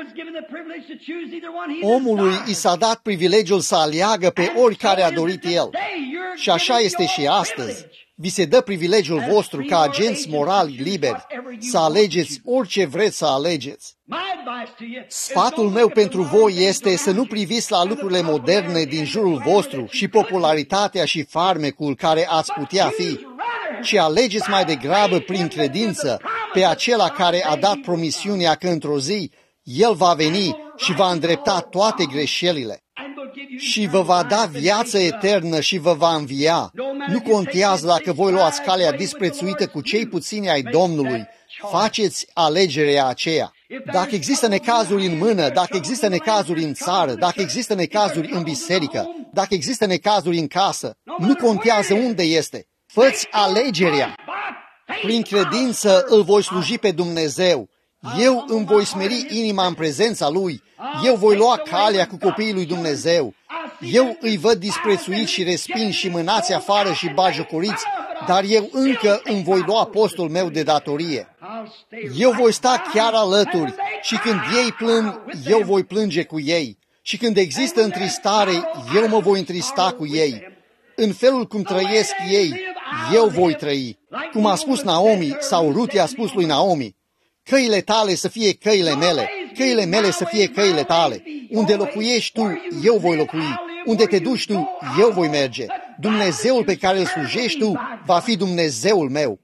A: Omului i s-a dat privilegiul să aleagă pe oricare a dorit el. Și așa este și astăzi. Vi se dă privilegiul vostru ca agenți morali liberi să alegeți orice vreți să alegeți. Sfatul meu pentru voi este să nu priviți la lucrurile moderne din jurul vostru și popularitatea și farmecul care ați putea fi, ci alegeți mai degrabă prin credință pe acela care a dat promisiunea că într-o zi El va veni și va îndrepta toate greșelile și vă va da viață eternă și vă va învia. Nu contează dacă voi luați calea disprețuită cu cei puțini ai Domnului, faceți alegerea aceea. Dacă există necazuri în mână, dacă există necazuri în țară, dacă există necazuri în biserică, dacă există necazuri în casă, nu contează unde este. Fă-ți alegerea. Prin credință îl voi sluji pe Dumnezeu. Eu îmi voi smeri inima în prezența Lui. Eu voi lua calea cu copiii lui Dumnezeu. Eu îi văd disprețuiți și respinși și mânați afară și bagiocoriți, dar eu încă îmi voi lua postul meu de datorie. Eu voi sta chiar alături și când ei plâng, eu voi plânge cu ei. Și când există întristare, eu mă voi întrista cu ei. În felul cum trăiesc ei, eu voi trăi. Cum a spus Naomi, sau Rut i-a spus lui Naomi, căile tale să fie căile mele, căile mele să fie căile tale. Unde locuiești tu, eu voi locui. Unde te duci tu, eu voi merge. Dumnezeul pe care îl slujești tu va fi Dumnezeul meu.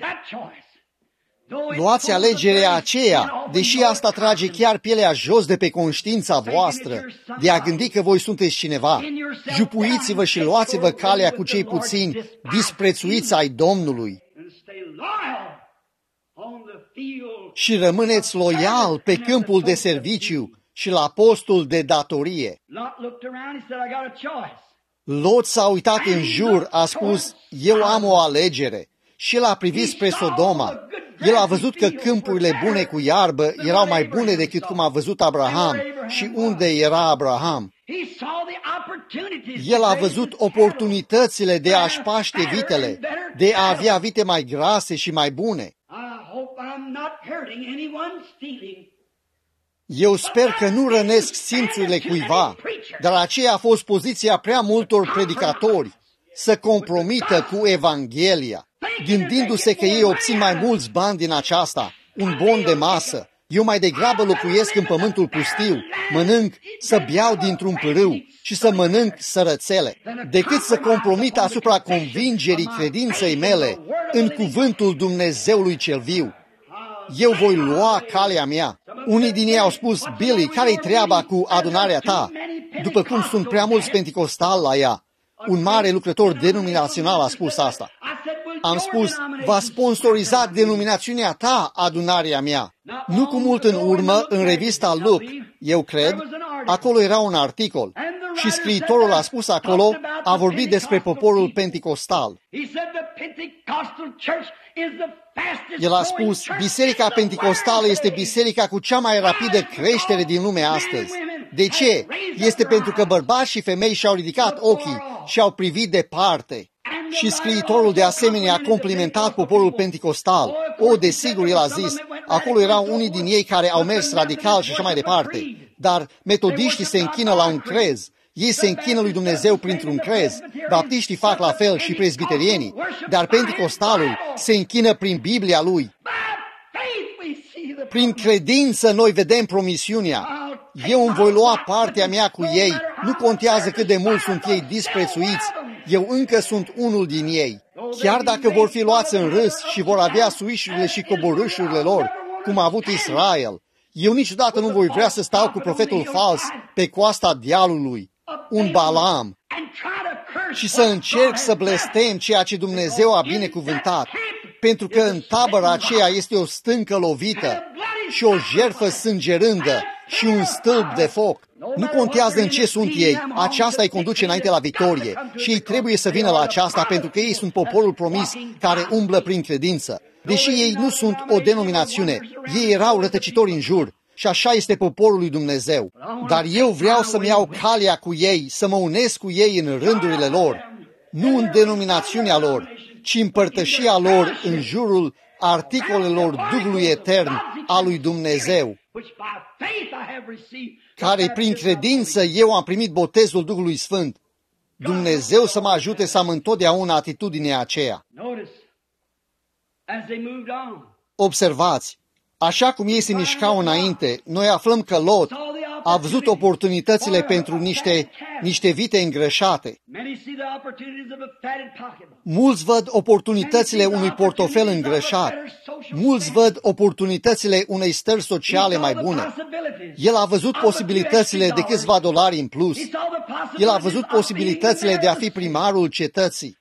A: Luați alegerea aceea, deși asta trage chiar pielea jos de pe conștiința voastră, de a gândi că voi sunteți cineva. Jupuiți-vă și luați-vă calea cu cei puțini, disprețuiți ai Domnului. Și rămâneți loial pe câmpul de serviciu și la postul de datorie. Lot s-a uitat în jur, a spus, eu am o alegere. Și el a privit spre Sodoma. El a văzut că câmpurile bune cu iarbă erau mai bune decât cum a văzut Abraham. Și unde era Abraham? El a văzut oportunitățile de a-și paște vitele, de a avea vite mai grase și mai bune. Eu sper că nu rănesc simțurile cuiva, dar aceea a fost poziția prea multor predicatori, să compromită cu Evanghelia, gândindu-se că ei obțin mai mulți bani din aceasta, un bon de masă. Eu mai degrabă locuiesc în pământul pustiu, mănânc să beau dintr-un pârâu și să mănânc sărățele, decât să compromit asupra convingerii credinței mele în cuvântul Dumnezeului cel viu. Eu voi lua calea mea. Unii din ei au spus, Billy, care-i treaba cu adunarea ta? După cum sunt prea mulți penticostali la ea. Un mare lucrător denominațional a spus asta. Am spus, va sponsoriza denominațiunea ta adunarea mea. Nu cu mult în urmă, în revista Look, eu cred, acolo era un articol și scriitorul a spus acolo, a vorbit despre poporul penticostal. El a spus, biserica penticostală este biserica cu cea mai rapidă creștere din lume astăzi. De ce? Este pentru că bărbați și femei și-au ridicat ochii și au privit departe. Și scriitorul de asemenea a complimentat poporul penticostal. O, desigur, el a zis, acolo erau unii din ei care au mers radical și așa mai departe. Dar metodiștii se închină la un crez. Ei se închină lui Dumnezeu printr-un crez. Baptiștii fac la fel și presbiterienii. Dar penticostalul se închină prin Biblia lui. Prin credință noi vedem promisiunea. Eu îmi voi lua partea mea cu ei. Nu contează cât de mult sunt ei disprețuiți. Eu încă sunt unul din ei. Chiar dacă vor fi luați în râs și vor avea suișurile și coborâșurile lor, cum a avut Israel, eu niciodată nu voi vrea să stau cu profetul fals pe coasta dealului, un Balaam, și să încerc să blestem ceea ce Dumnezeu a binecuvântat, pentru că în tabăra aceea este o stâncă lovită și o jertfă sângerândă și un stâlp de foc. Nu contează în ce sunt ei, aceasta îi conduce înainte la victorie și ei trebuie să vină la aceasta pentru că ei sunt poporul promis care umblă prin credință. Deși ei nu sunt o denominațiune, ei erau rătăcitori în jur și așa este poporul lui Dumnezeu. Dar eu vreau să-mi iau calea cu ei, să mă unesc cu ei în rândurile lor, nu în denominațiunea lor, ci în părtășia lor în jurul articolelor Duhului Etern al lui Dumnezeu, care prin credință eu am primit botezul Duhului Sfânt. Dumnezeu să mă ajute să am întotdeauna atitudinea aceea. Observați, așa cum ei se mișcau înainte, noi aflăm că Lot a văzut oportunitățile pentru niște, niște vite îngrășate. Mulți văd oportunitățile unui portofel îngrășat. Mulți văd oportunitățile unei stări sociale mai bune. El a văzut posibilitățile de câțiva dolari în plus. El a văzut posibilitățile de a fi primarul cetății.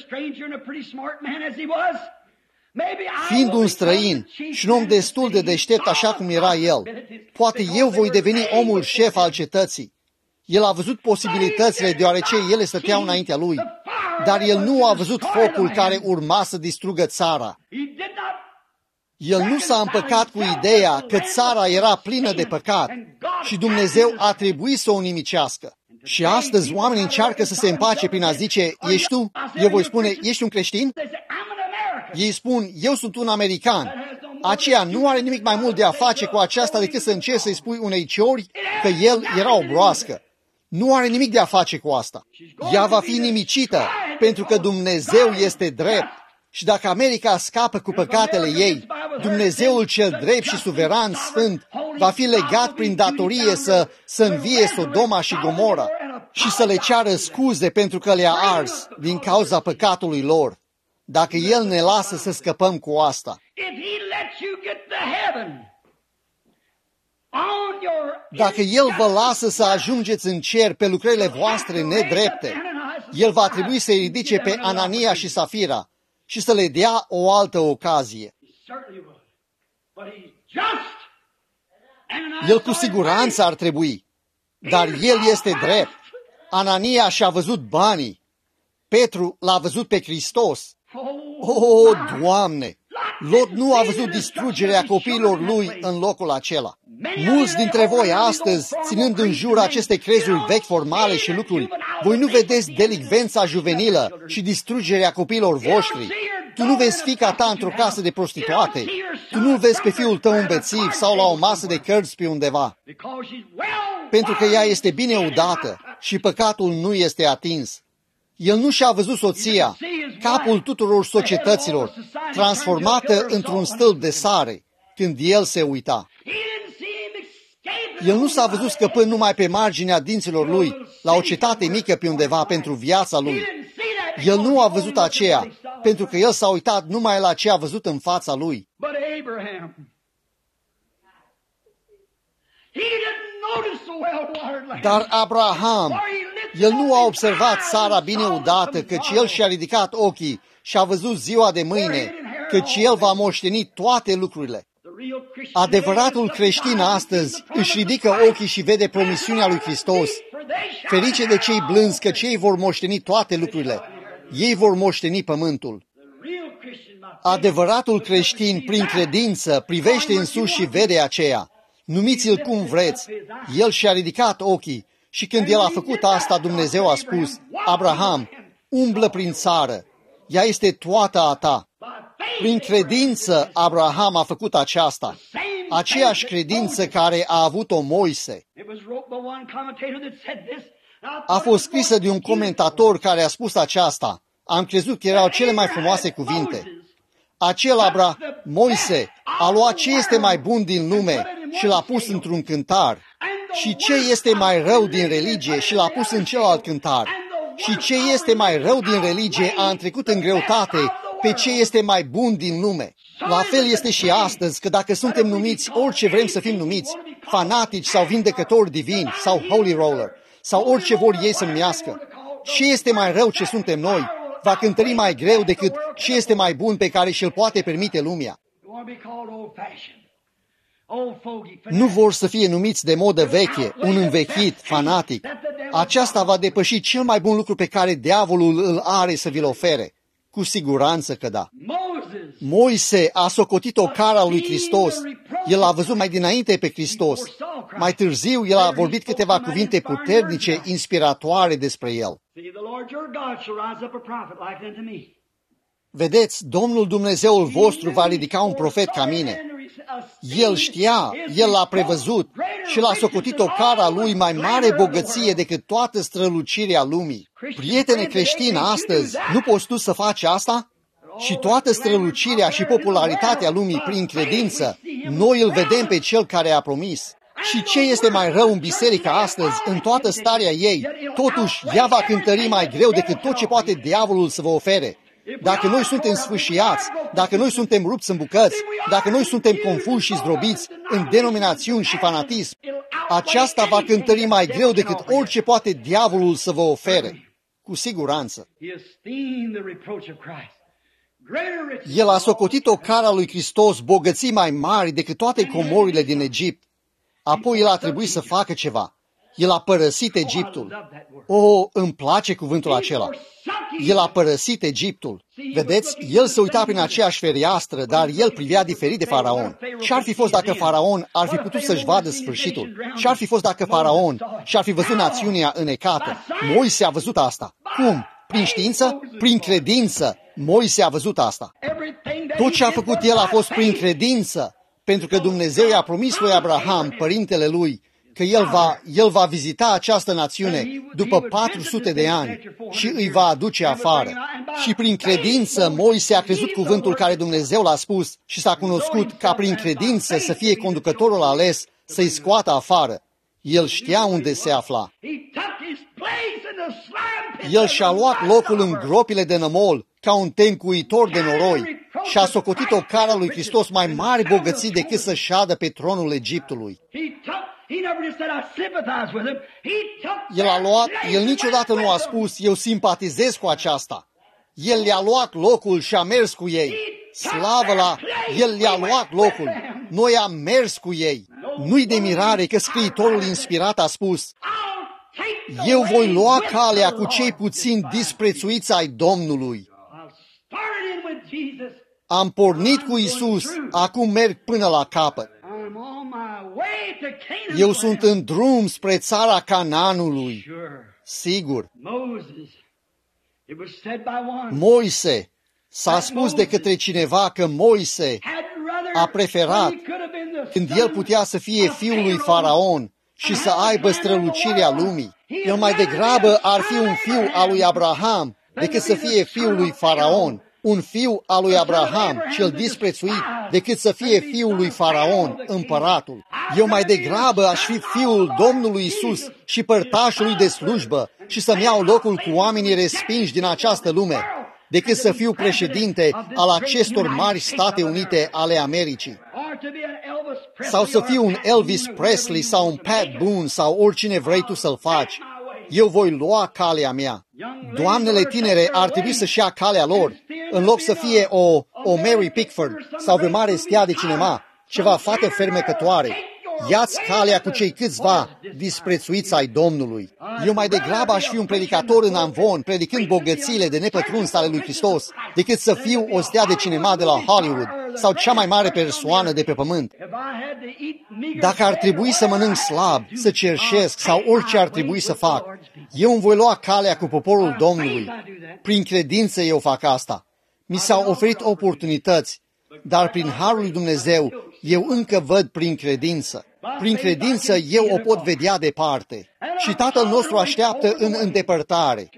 A: Fiind un străin și un om destul de deștept așa cum era el, poate eu voi deveni omul șef al cetății. El a văzut posibilitățile deoarece ele stăteau înaintea lui, dar el nu a văzut focul care urma să distrugă țara. El nu s-a împăcat cu ideea că țara era plină de păcat și Dumnezeu a trebuit să o nimicească. Și astăzi oamenii încearcă să se împace prin a zice, ești tu? Eu voi spune, ești un creștin? Ei spun, eu sunt un american. Aceea nu are nimic mai mult de a face cu aceasta decât să încerci să-i spui unei ciori că el era o broască. Nu are nimic de a face cu asta. Ea va fi nimicită pentru că Dumnezeu este drept. Și dacă America scapă cu păcatele ei, Dumnezeul cel drept și suveran sfânt va fi legat prin datorie să, să învie Sodoma și Gomora. și să le ceară scuze pentru că le-a ars din cauza păcatului lor, dacă El ne lasă să scăpăm cu asta. Dacă El vă lasă să ajungeți în cer pe lucrările voastre nedrepte, El va trebui să-i ridice pe Anania și Safira și să le dea o altă ocazie. El cu siguranță ar trebui, dar El este drept. Anania și-a văzut banii. Petru l-a văzut pe Hristos. O, Doamne! Lot nu a văzut distrugerea copiilor lui în locul acela. Mulți dintre voi astăzi, ținând în jur aceste crezuri vechi formale și lucruri, voi nu vedeți delicvența juvenilă și distrugerea copiilor voștri. Tu nu vezi fiica ta într-o casă de prostituate. Tu nu vezi pe fiul tău un bețiv sau la o masă de cărți pe undeva. Pentru că ea este bine udată și păcatul nu este atins. El nu și-a văzut soția, capul tuturor societăților, transformată într-un stâlp de sare, când el se uita. El nu s-a văzut scăpând numai pe marginea dinților lui, la o cetate mică pe undeva pentru viața lui. El nu a văzut aceea, pentru că el s-a uitat numai la ce a văzut în fața lui. Dar Abraham, el nu a observat țara bine udată, căci el și-a ridicat ochii și a văzut ziua de mâine, căci el va moșteni toate lucrurile. Adevăratul creștin astăzi își ridică ochii și vede promisiunea lui Hristos. Ferice de cei blânzi, căci ei vor moșteni toate lucrurile. Ei vor moșteni pământul. Adevăratul creștin, prin credință, privește în sus și vede aceea. Numiți-l cum vreți. El și-a ridicat ochii și când el a făcut asta, Dumnezeu a spus, Abraham, umblă prin țară. Ea este toată a ta. Prin credință, Abraham a făcut aceasta. Aceeași credință care a avut-o Moise. A fost scrisă de un comentator care a spus aceasta. Am crezut că erau cele mai frumoase cuvinte. Acel Abra, Moise, a luat ce este mai bun din lume și l-a pus într-un cântar. Și ce este mai rău din religie și l-a pus în celălalt cântar. Și ce este mai rău din religie a întrecut în greutate pe ce este mai bun din lume. La fel este și astăzi, că dacă suntem numiți orice vrem să fim numiți, fanatici sau vindecători divini sau holy roller, sau orice vor ei să numească, ce este mai rău ce suntem noi, va cântări mai greu decât ce este mai bun pe care și-l poate permite lumea. Nu vor să fie numiți de modă veche, un învechit, fanatic. Aceasta va depăși cel mai bun lucru pe care diavolul îl are să vi-l ofere. Cu siguranță că da. Moise a socotit o cara lui Hristos. El a văzut mai dinainte pe Hristos. Mai târziu, el a vorbit câteva cuvinte puternice, inspiratoare despre el. Vedeți, Domnul Dumnezeul vostru va ridica un profet ca mine. El știa, el l-a prevăzut și l-a socotit o cara lui mai mare bogăție decât toată strălucirea lumii. Prietene creștini, astăzi, nu poți tu să faci asta? Și toată strălucirea și popularitatea lumii prin credință, noi îl vedem pe cel care a promis. Și ce este mai rău în biserica astăzi, în toată starea ei, totuși ea va cântări mai greu decât tot ce poate diavolul să vă ofere. Dacă noi suntem sfâșiați, dacă noi suntem rupți în bucăți, dacă noi suntem confuși și zdrobiți în denominațiuni și fanatism, aceasta va cântări mai greu decât orice poate diavolul să vă ofere. Cu siguranță. El a socotit o cara lui Hristos bogății mai mari decât toate comorile din Egipt. Apoi el a trebuit să facă ceva. El a părăsit Egiptul. O, îmi place cuvântul acela. El a părăsit Egiptul. Vedeți, el se uita prin aceeași fereastră, dar el privea diferit de Faraon. Ce-ar fi fost dacă Faraon ar fi putut să-și vadă sfârșitul? Ce-ar fi fost dacă Faraon și-ar fi văzut națiunea înecată? Moise a văzut asta. Cum? Prin știință? Prin credință. Moise a văzut asta. Tot ce a făcut el a fost prin credință, pentru că Dumnezeu i-a promis lui Abraham, părintele lui, că el va, el va vizita această națiune după patru sute de ani și îi va aduce afară. Și prin credință Moise a crezut cuvântul care Dumnezeu l-a spus și s-a cunoscut ca prin credință să fie conducătorul ales să-i scoată afară. El știa unde se afla. El și-a luat locul în gropile de nămol ca un tencuitor de noroi și a socotit o cara lui Hristos mai mari bogății decât să șadă pe tronul Egiptului. El a luat, el niciodată nu a spus, eu simpatizez cu aceasta. El le-a luat locul și a mers cu ei. Slavă la, el le-a luat locul. Noi am mers cu ei. Nu-i de mirare că scriitorul inspirat a spus, eu voi lua calea cu cei puțin disprețuiți ai Domnului. Am pornit cu Isus, acum merg până la capăt. Eu sunt în drum spre țara Canaanului. Sigur. Moise, s-a spus de către cineva că Moise a preferat, când el putea să fie fiul lui Faraon și să aibă strălucirea lumii, el mai degrabă ar fi un fiu al lui Abraham decât să fie fiul lui Faraon, un fiu al lui Abraham, cel disprețuit, decât să fie fiul lui Faraon, împăratul. Eu mai degrabă aș fi fiul Domnului Isus și părtașului de slujbă și să-mi iau locul cu oamenii respinși din această lume, decât să fiu președinte al acestor mari State Unite ale Americii. Sau să fiu un Elvis Presley sau un Pat Boone sau oricine vrei tu să-l faci. Eu voi lua calea mea. Doamnele tinere ar trebui să-și ia calea lor, în loc să fie o, o Mary Pickford sau vreo mare stea de cinema, ceva fată fermecătoare. Ia-ți calea cu cei câțiva disprețuiți ai Domnului. Eu mai degrabă aș fi un predicator în amvon, predicând bogățiile de nepătruns ale lui Hristos, decât să fiu o stea de cinema de la Hollywood sau cea mai mare persoană de pe pământ. Dacă ar trebui să mănânc slab, să cerșesc sau orice ar trebui să fac, eu îmi voi lua calea cu poporul Domnului. Prin credință eu fac asta. Mi s-au oferit oportunități, dar prin harul lui Dumnezeu eu încă văd prin credință. Prin credință eu o pot vedea departe. Și Tatăl nostru așteaptă în îndepărtare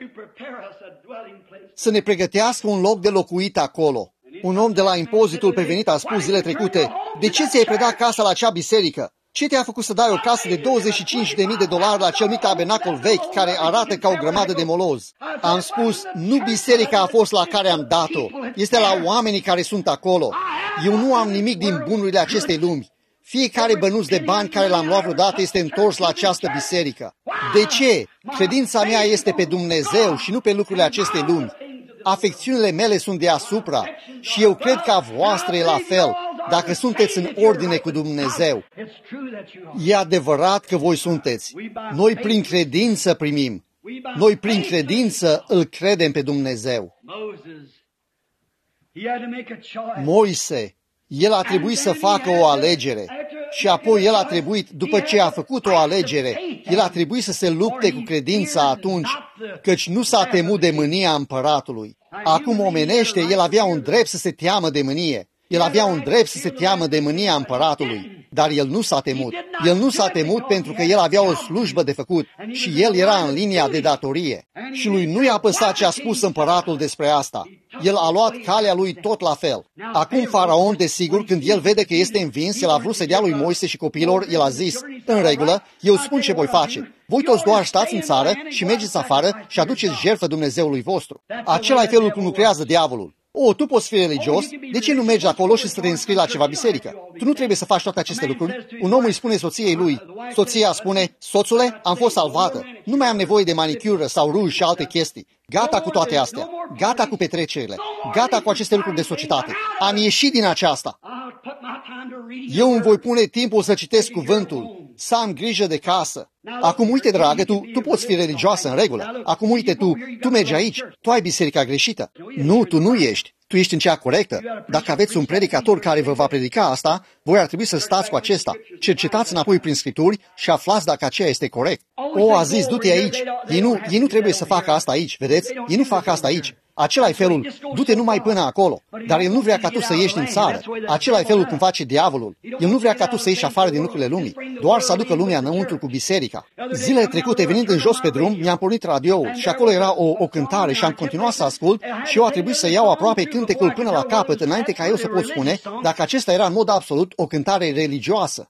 A: să ne pregătească un loc de locuit acolo. Un om de la impozitul pe venit a spus zile trecute, de ce ți-ai predat casa la acea biserică? Ce te-a făcut să dai o casă de douăzeci și cinci de mii de dolari la acel mic tabernacol vechi care arată ca o grămadă de moloz? Am spus, nu biserica a fost la care am dat-o, este la oamenii care sunt acolo. Eu nu am nimic din bunurile acestei lumi. Fiecare bănuț de bani care l-am luat vreodată este întors la această biserică. De ce? Credința mea este pe Dumnezeu și nu pe lucrurile acestei lumi. Afecțiunile mele sunt deasupra și eu cred că a voastră e la fel, dacă sunteți în ordine cu Dumnezeu. E adevărat că voi sunteți. Noi prin credință primim. Noi prin credință îl credem pe Dumnezeu. Moise, el a trebuit să facă o alegere și apoi el a trebuit, după ce a făcut o alegere, el a trebuit să se lupte cu credința atunci, căci nu s-a temut de mânia împăratului. Acum omenește, el avea un drept să se teamă de mânie. El avea un drept să se teamă de mânia împăratului, dar el nu s-a temut. El nu s-a temut pentru că el avea o slujbă de făcut și el era în linia de datorie. Și lui nu i-a păsat ce a spus împăratul despre asta. El a luat calea lui tot la fel. Acum Faraon, desigur, când el vede că este învins, el a vrut să dea lui Moise și copiilor, el a zis, în regulă, eu spun ce voi face. Voi toți doar stați în țară și mergeți afară și aduceți jertfă Dumnezeului vostru. Acela e felul cum lucrează diavolul. O, tu poți fi religios, de ce nu mergi acolo și să te înscrii la ceva biserică? Tu nu trebuie să faci toate aceste lucruri. Un om îi spune soției lui, soția spune, soțule, am fost salvată, nu mai am nevoie de manicură sau ruj și alte chestii. Gata cu toate astea, gata cu petrecerile, gata cu aceste lucruri de societate. Am ieșit din aceasta. Eu îmi voi pune timpul să citesc cuvântul, să am grijă de casă. Acum uite, dragă, tu, tu poți fi religioasă în regulă. Acum uite, tu, tu mergi aici, tu ai biserica greșită. Nu, tu nu ești. Tu ești în cea corectă. Dacă aveți un predicator care vă va predica asta, voi ar trebui să stați cu acesta. Cercetați înapoi prin Scripturi și aflați dacă aceea este corect. O, a zis, du-te aici. Ei nu, ei nu trebuie să facă asta aici, vedeți? Ei nu fac asta aici. Acela-i felul, du-te numai până acolo, dar el nu vrea ca tu să ieși din țară. Acela-i felul cum face diavolul. El nu vrea ca tu să ieși afară din lucrurile lumii, doar să aducă lumea înăuntru cu biserica. Zilele trecute, venind în jos pe drum, mi-am pornit radioul și acolo era o, o cântare și am continuat să ascult și eu a trebuit să iau aproape cântecul până la capăt, înainte ca eu să pot spune dacă acesta era în mod absolut o cântare religioasă.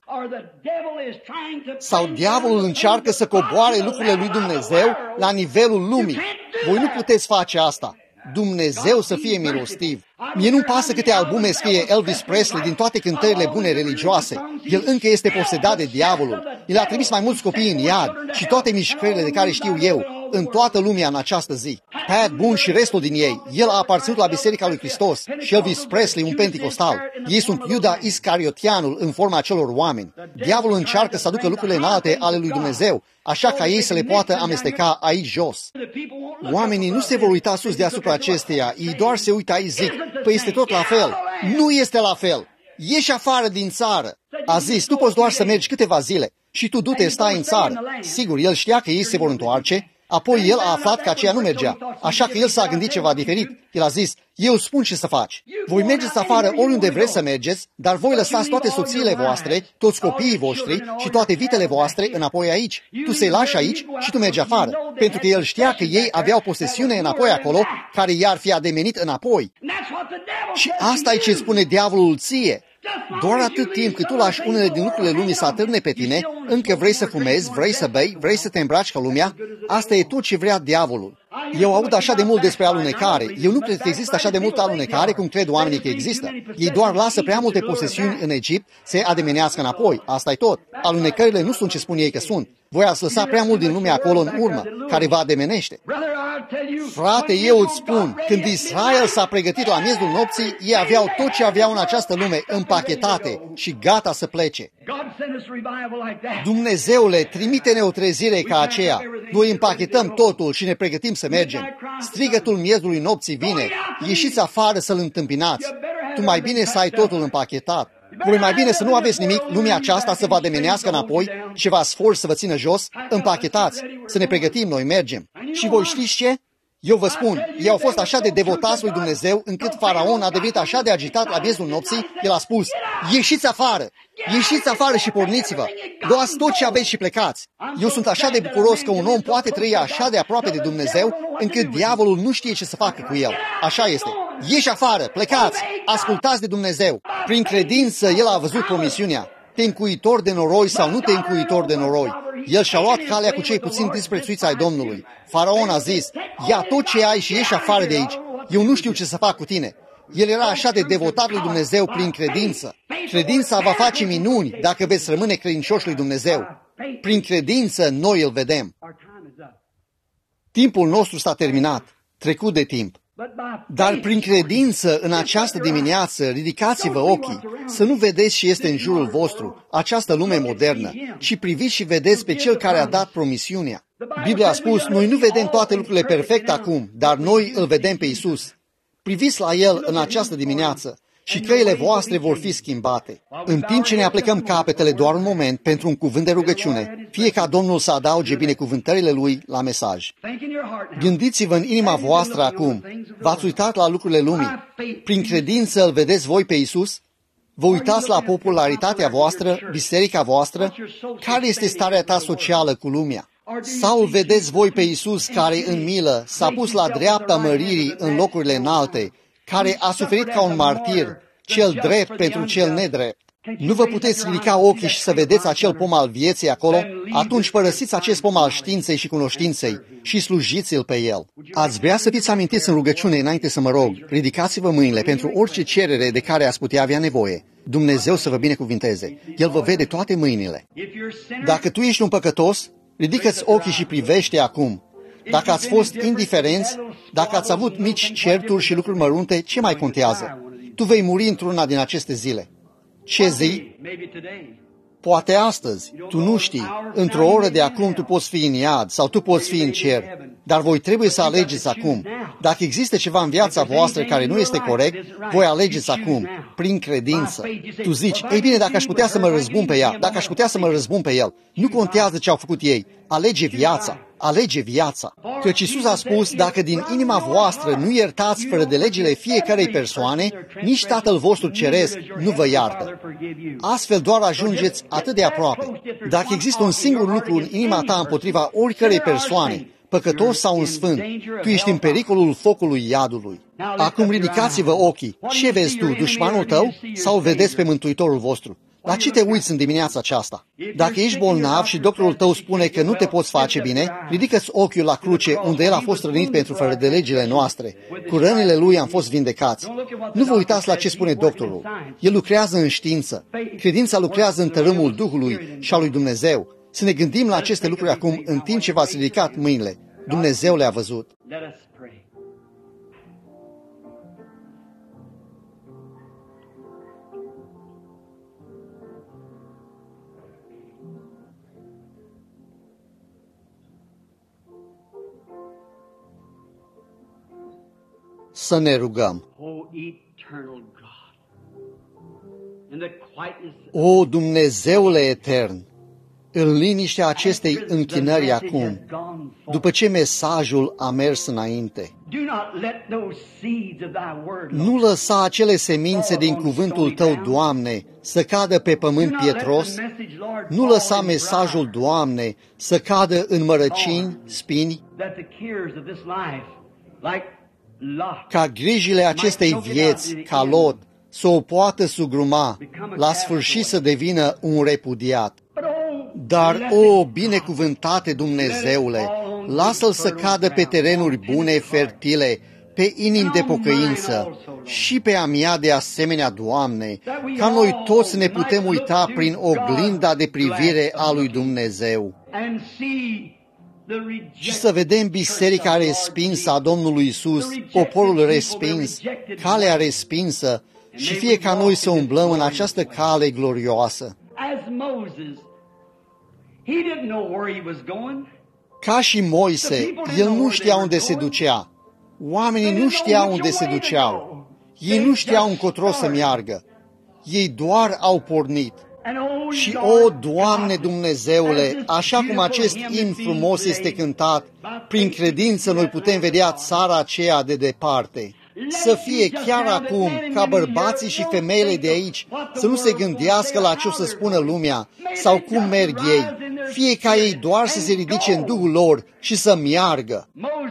A: Sau diavolul încearcă să coboare lucrurile lui Dumnezeu la nivelul lumii. Voi nu puteți face asta. Dumnezeu să fie milostiv. Mie nu-mi pasă câte albume scrie Elvis Presley din toate cântările bune religioase. El încă este posedat de diavolul. El a trimis mai mulți copii în iad și toate mișcările de care știu eu în toată lumea în această zi. Pat Boone și restul din ei. El a aparținut la Biserica lui Hristos și Elvis Presley un penticostal. Ei sunt Iuda Iscariotianul în forma acelor oameni. Diavolul încearcă să aducă lucrurile înalte ale lui Dumnezeu, așa ca ei să le poată amesteca aici jos. Oamenii nu se vor uita sus deasupra acesteia, ei doar se uită aici, zic, păi este tot la fel. Nu este la fel. Ieși afară din țară. A zis, tu poți doar să mergi câteva zile și tu du-te, stai în țară. Sigur, el știa că ei se vor întoarce. Apoi el a aflat că aceea nu mergea, așa că el s-a gândit ceva diferit. El a zis, eu spun ce să faci. Voi mergeți afară oriunde vreți să mergeți, dar voi lăsați toate soțiile voastre, toți copiii voștri și toate vitele voastre înapoi aici. Tu să-i lași aici și tu mergi afară, pentru că el știa că ei aveau posesiune înapoi acolo, care i-ar fi ademenit înapoi. Și asta e ce spune diavolul ție. Doar atât timp cât tu lași unele din lucrurile lumii să atârne pe tine, încă vrei să fumezi, vrei să bei, vrei să te îmbraci ca lumea, asta e tot ce vrea diavolul. Eu aud așa de mult despre alunecare. Eu nu cred că există așa de multă alunecare cum cred oamenii că există. Ei doar lasă prea multe posesiuni în Egipt să se ademenească înapoi. Asta e tot. Alunecările nu sunt ce spun ei că sunt. Voi ați lăsat prea mult din lumea acolo în urmă, care vă ademenește. Frate, eu îți spun, când Israel s-a pregătit la miezul nopții, ei aveau tot ce aveau în această lume împachetate și gata să plece. Dumnezeule, trimite-ne o trezire ca aceea. Noi împachetăm totul și ne pregătim să mergem. Strigătul miezului nopții vine. Ieșiți afară să-l întâmpinați. Tu mai bine să ai totul împachetat. Voi mai bine să nu aveți nimic, lumea aceasta să vă ademenească înapoi și v-a sforț să vă țină jos, împachetați, să ne pregătim, noi mergem. Și voi știți ce? Eu vă spun, ei au fost așa de devotați lui Dumnezeu, încât Faraon a devenit așa de agitat la miezul nopții, el a spus, ieșiți afară, ieșiți afară și porniți-vă, luați tot ce aveți și plecați. Eu sunt așa de bucuros că un om poate trăi așa de aproape de Dumnezeu, încât diavolul nu știe ce să facă cu el. Așa este. Ieși afară, plecați, ascultați de Dumnezeu. Prin credință el a văzut promisiunea. Te încuitor de noroi sau nu te încuitor de noroi. El și-a luat calea cu cei puțin disprețuiți ai Domnului. Faraon a zis, ia tot ce ai și ieși afară de aici. Eu nu știu ce să fac cu tine. El era așa de devotat lui Dumnezeu prin credință. Credința va face minuni dacă veți rămâne credincioși lui Dumnezeu. Prin credință noi îl vedem. Timpul nostru s-a terminat, trecut de timp. Dar prin credință, în această dimineață, ridicați-vă ochii, să nu vedeți ce este în jurul vostru, această lume modernă, ci priviți și vedeți pe Cel care a dat promisiunea. Biblia a spus, noi nu vedem toate lucrurile perfect acum, dar noi îl vedem pe Iisus. Priviți la El în această dimineață și căile voastre vor fi schimbate. În timp ce ne aplecăm capetele doar un moment pentru un cuvânt de rugăciune, fie ca Domnul să adauge binecuvântările Lui la mesaj. Gândiți-vă în inima voastră acum, v-ați uitat la lucrurile lumii. Prin credință îl vedeți voi pe Iisus? Vă uitați la popularitatea voastră, biserica voastră? Care este starea ta socială cu lumea? Sau îl vedeți voi pe Iisus care în milă s-a pus la dreapta măririi în locurile înalte, care a suferit ca un martir, cel drept pentru cel nedrept? Nu vă puteți ridica ochii și să vedeți acel pom al vieții acolo? Atunci părăsiți acest pom al științei și cunoștinței și slujiți-l pe el. Ați vrea să fiți amintiți în rugăciune înainte să mă rog? Ridicați-vă mâinile pentru orice cerere de care ați putea avea nevoie. Dumnezeu să vă binecuvinteze. El vă vede toate mâinile. Dacă tu ești un păcătos, ridică-ți ochii și privește acum. Dacă ați fost indiferenți, dacă ați avut mici certuri și lucruri mărunte, ce mai contează? Tu vei muri într-una din aceste zile. Ce zi? Poate astăzi. Tu nu știi. Într-o oră de acum tu poți fi în iad sau tu poți fi în cer. Dar voi trebuie să alegeți acum. Dacă există ceva în viața voastră care nu este corect, voi alegeți acum, prin credință. Tu zici, ei bine, dacă aș putea să mă răzbun pe ea, dacă aș putea să mă răzbun pe el, nu contează ce au făcut ei. Alege viața. alege viața. Căci Iisus a spus, dacă din inima voastră nu iertați fără de legile fiecarei persoane, nici Tatăl vostru ceresc nu vă iartă. Astfel doar ajungeți atât de aproape. Dacă există un singur lucru în inima ta împotriva oricărei persoane, păcătos sau un sfânt, tu ești în pericolul focului iadului. Acum ridicați-vă ochii. Ce vezi tu, dușmanul tău, sau vedeți pe Mântuitorul vostru? La ce te uiți în dimineața aceasta? Dacă ești bolnav și doctorul tău spune că nu te poți face bine, ridică-ți ochiul la cruce unde el a fost rănit pentru fără de legile noastre. Cu rănile lui am fost vindecați. Nu vă uitați la ce spune doctorul. El lucrează în știință. Credința lucrează în tărâmul Duhului și a lui Dumnezeu. Să ne gândim la aceste lucruri acum în timp ce v-ați ridicat mâinile. Dumnezeu le-a văzut. Să ne rugăm. O Dumnezeule etern, în liniștea acestei închinări acum, după ce mesajul a mers înainte, nu lăsa acele semințe din cuvântul Tău, Doamne, să cadă pe pământ pietros, nu lăsa mesajul, Doamne, să cadă în mărăcini, spini, ca grijile acestei vieți, ca Lot, să o poată sugruma, la sfârșit să devină un repudiat. Dar, o, binecuvântate Dumnezeule, lasă-l să cadă pe terenuri bune, fertile, pe inimi de pocăință și pe a mea de asemenea, Doamne, ca noi toți ne putem uita prin oglinda de privire a lui Dumnezeu și să vedem biserica respinsă a Domnului Isus, poporul respins, calea respinsă, și fie ca noi să umblăm în această cale glorioasă. Ca și Moise, el nu știa unde se ducea. Oamenii nu știau unde se duceau. Ei nu știau încotro să meargă. Ei doar au pornit. Și, o, Doamne Dumnezeule, așa cum acest imn frumos este cântat, prin credință noi putem vedea țara aceea de departe. Să fie chiar acum ca bărbații și femeile de aici să nu se gândească la ce o să spună lumea sau cum merg ei, fie ca ei doar să se ridice în Duhul lor și să meargă.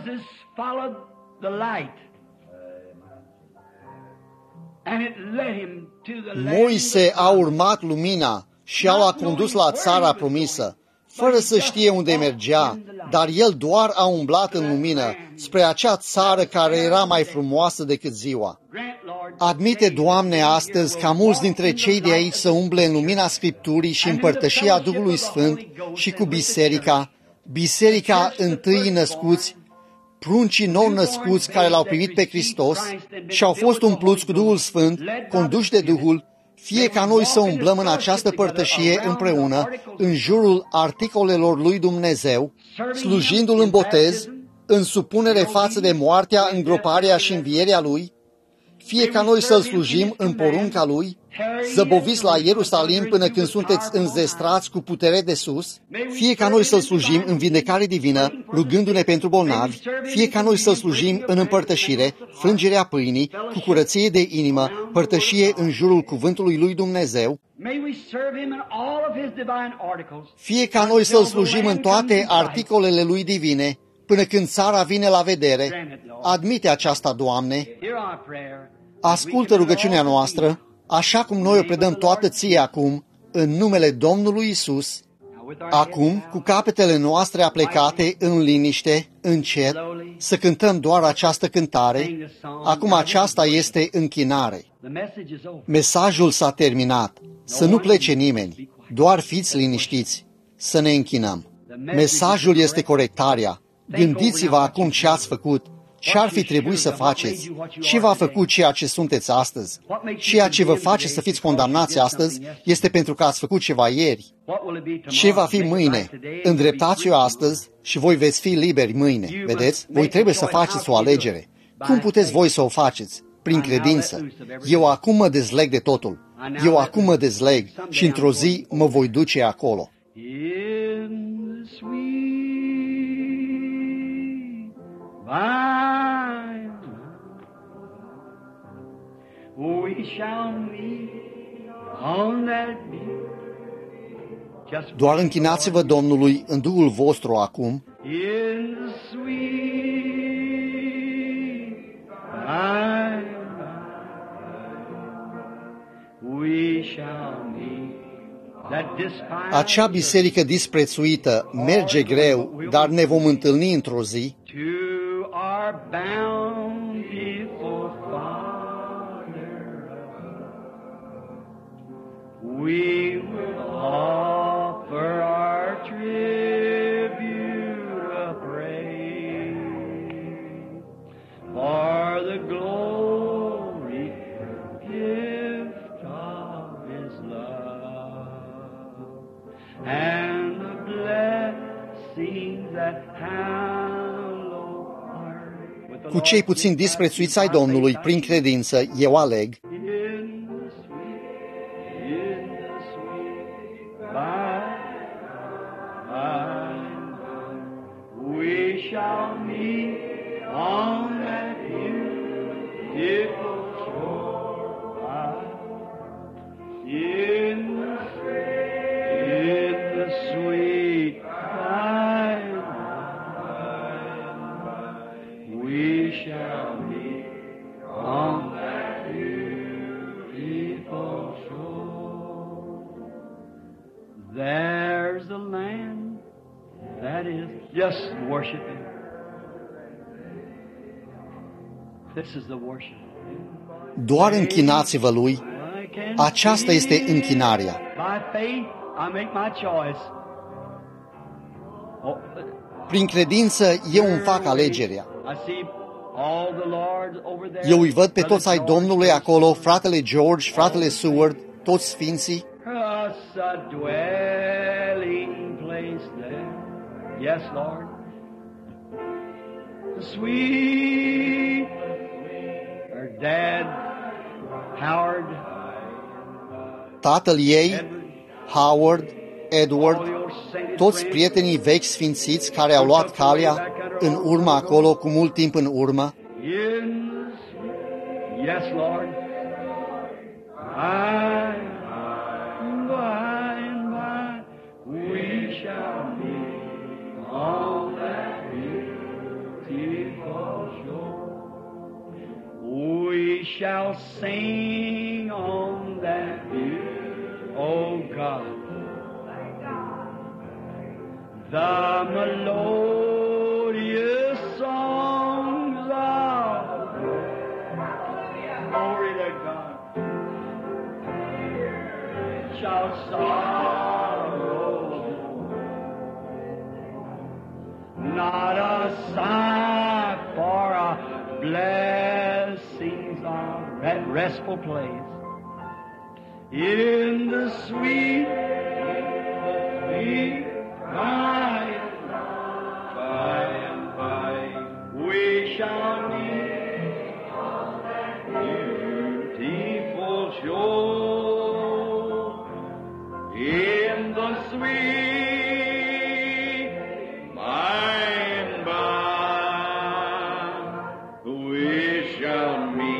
A: Moise a urmat lumina și l-a condus la țara promisă, fără să știe unde mergea, dar el doar a umblat în lumină spre acea țară care era mai frumoasă decât ziua. Admite, Doamne, astăzi ca mulți dintre cei de aici să umble în lumina Scripturii și împărtășia Duhului Sfânt și cu biserica, biserica întâi născuți, pruncii nou născuți care l-au primit pe Hristos și au fost umpluți cu Duhul Sfânt, conduși de Duhul, fie ca noi să umblăm în această părtășie împreună, în jurul articolelor lui Dumnezeu, slujindu-L în botez, în supunere față de moartea, îngroparea și învierea Lui, fie ca noi să-L slujim în porunca Lui, zăboviți la Ierusalim până când sunteți înzestrați cu putere de sus, fie ca noi să-L slujim în vindecare divină, rugându-ne pentru bolnavi, fie ca noi să-L slujim în împărtășire, frângerea pâinii, cu curăție de inimă, părtășie în jurul cuvântului lui Dumnezeu, fie ca noi să-L slujim în toate articolele Lui divine, până când țara vine la vedere. Admite aceasta, Doamne. Ascultă rugăciunea noastră, așa cum noi o predăm toată Ție acum, în numele Domnului Isus. Acum, cu capetele noastre aplecate în liniște, încet, să cântăm doar această cântare. Acum aceasta este închinare. Mesajul s-a terminat. Să nu plece nimeni. Doar fiți liniștiți. Să ne închinăm. Mesajul este corectarea. Gândiți-vă acum ce ați făcut, ce ar fi trebuit să faceți, ce v-a făcut ceea ce sunteți astăzi. Ceea ce vă face să fiți condamnați astăzi este pentru că ați făcut ceva ieri. Ce va fi mâine? Îndreptați-o astăzi și voi veți fi liberi mâine. Vedeți? Voi trebuie să faceți o alegere. Cum puteți voi să o faceți? Prin credință. Eu acum mă dezleg de totul. Eu acum mă dezleg și într-o zi mă voi duce acolo.
B: by we shall meet on that just
A: Doar închinați-vă Domnului în Duhul vostru acum
B: in the sweet by we shall meet that despised
A: acea biserică disprețuită merge greu, dar ne vom întâlni într-o zi
B: to our bountiful Father. We will offer our tribute of praise for the glory gift of His love and the blessings that hallow our
A: cu cei puțin disprețuiți ai Domnului prin credință, eu aleg
B: in the sweet, in the sweet by, by, we shall meet on that beautiful shore. By, in the in the sweet by, we shall meet on that beautiful shore. There's a land that is just worshiping. This is the worship.
A: doar închinați-vă Lui.
B: I can
A: Aceasta este
B: see
A: închinarea.
B: by faith I make my choice. Oh,
A: Prin credință eu îmi fac alegerea.
B: I see all the Lords over there.
A: Eu îi văd pe toți ai
B: Brother
A: Domnului
B: George,
A: acolo, fratele George, fratele Seward, toți sfinții.
B: us a dwelling place there. Yes, Lord. The sweet, her dad, Howard,
A: Tatăl ei,
B: Edward,
A: Howard, Edward,
B: all your sainted
A: toți
B: friends.
A: prietenii vechi sfințiți care au luat calea în urmă acolo, cu mult timp în urmă.
B: In the sweet, yes, Lord. By, by and by, we shall meet on that beautiful shore. We shall sing on that beautiful, oh God, the melodious songs of glory to God shall sorrow not a sigh for a blessings of that restful place in the sweet, sweet by, by and by we shall meet on that beautiful shore in the sweet by and by we shall meet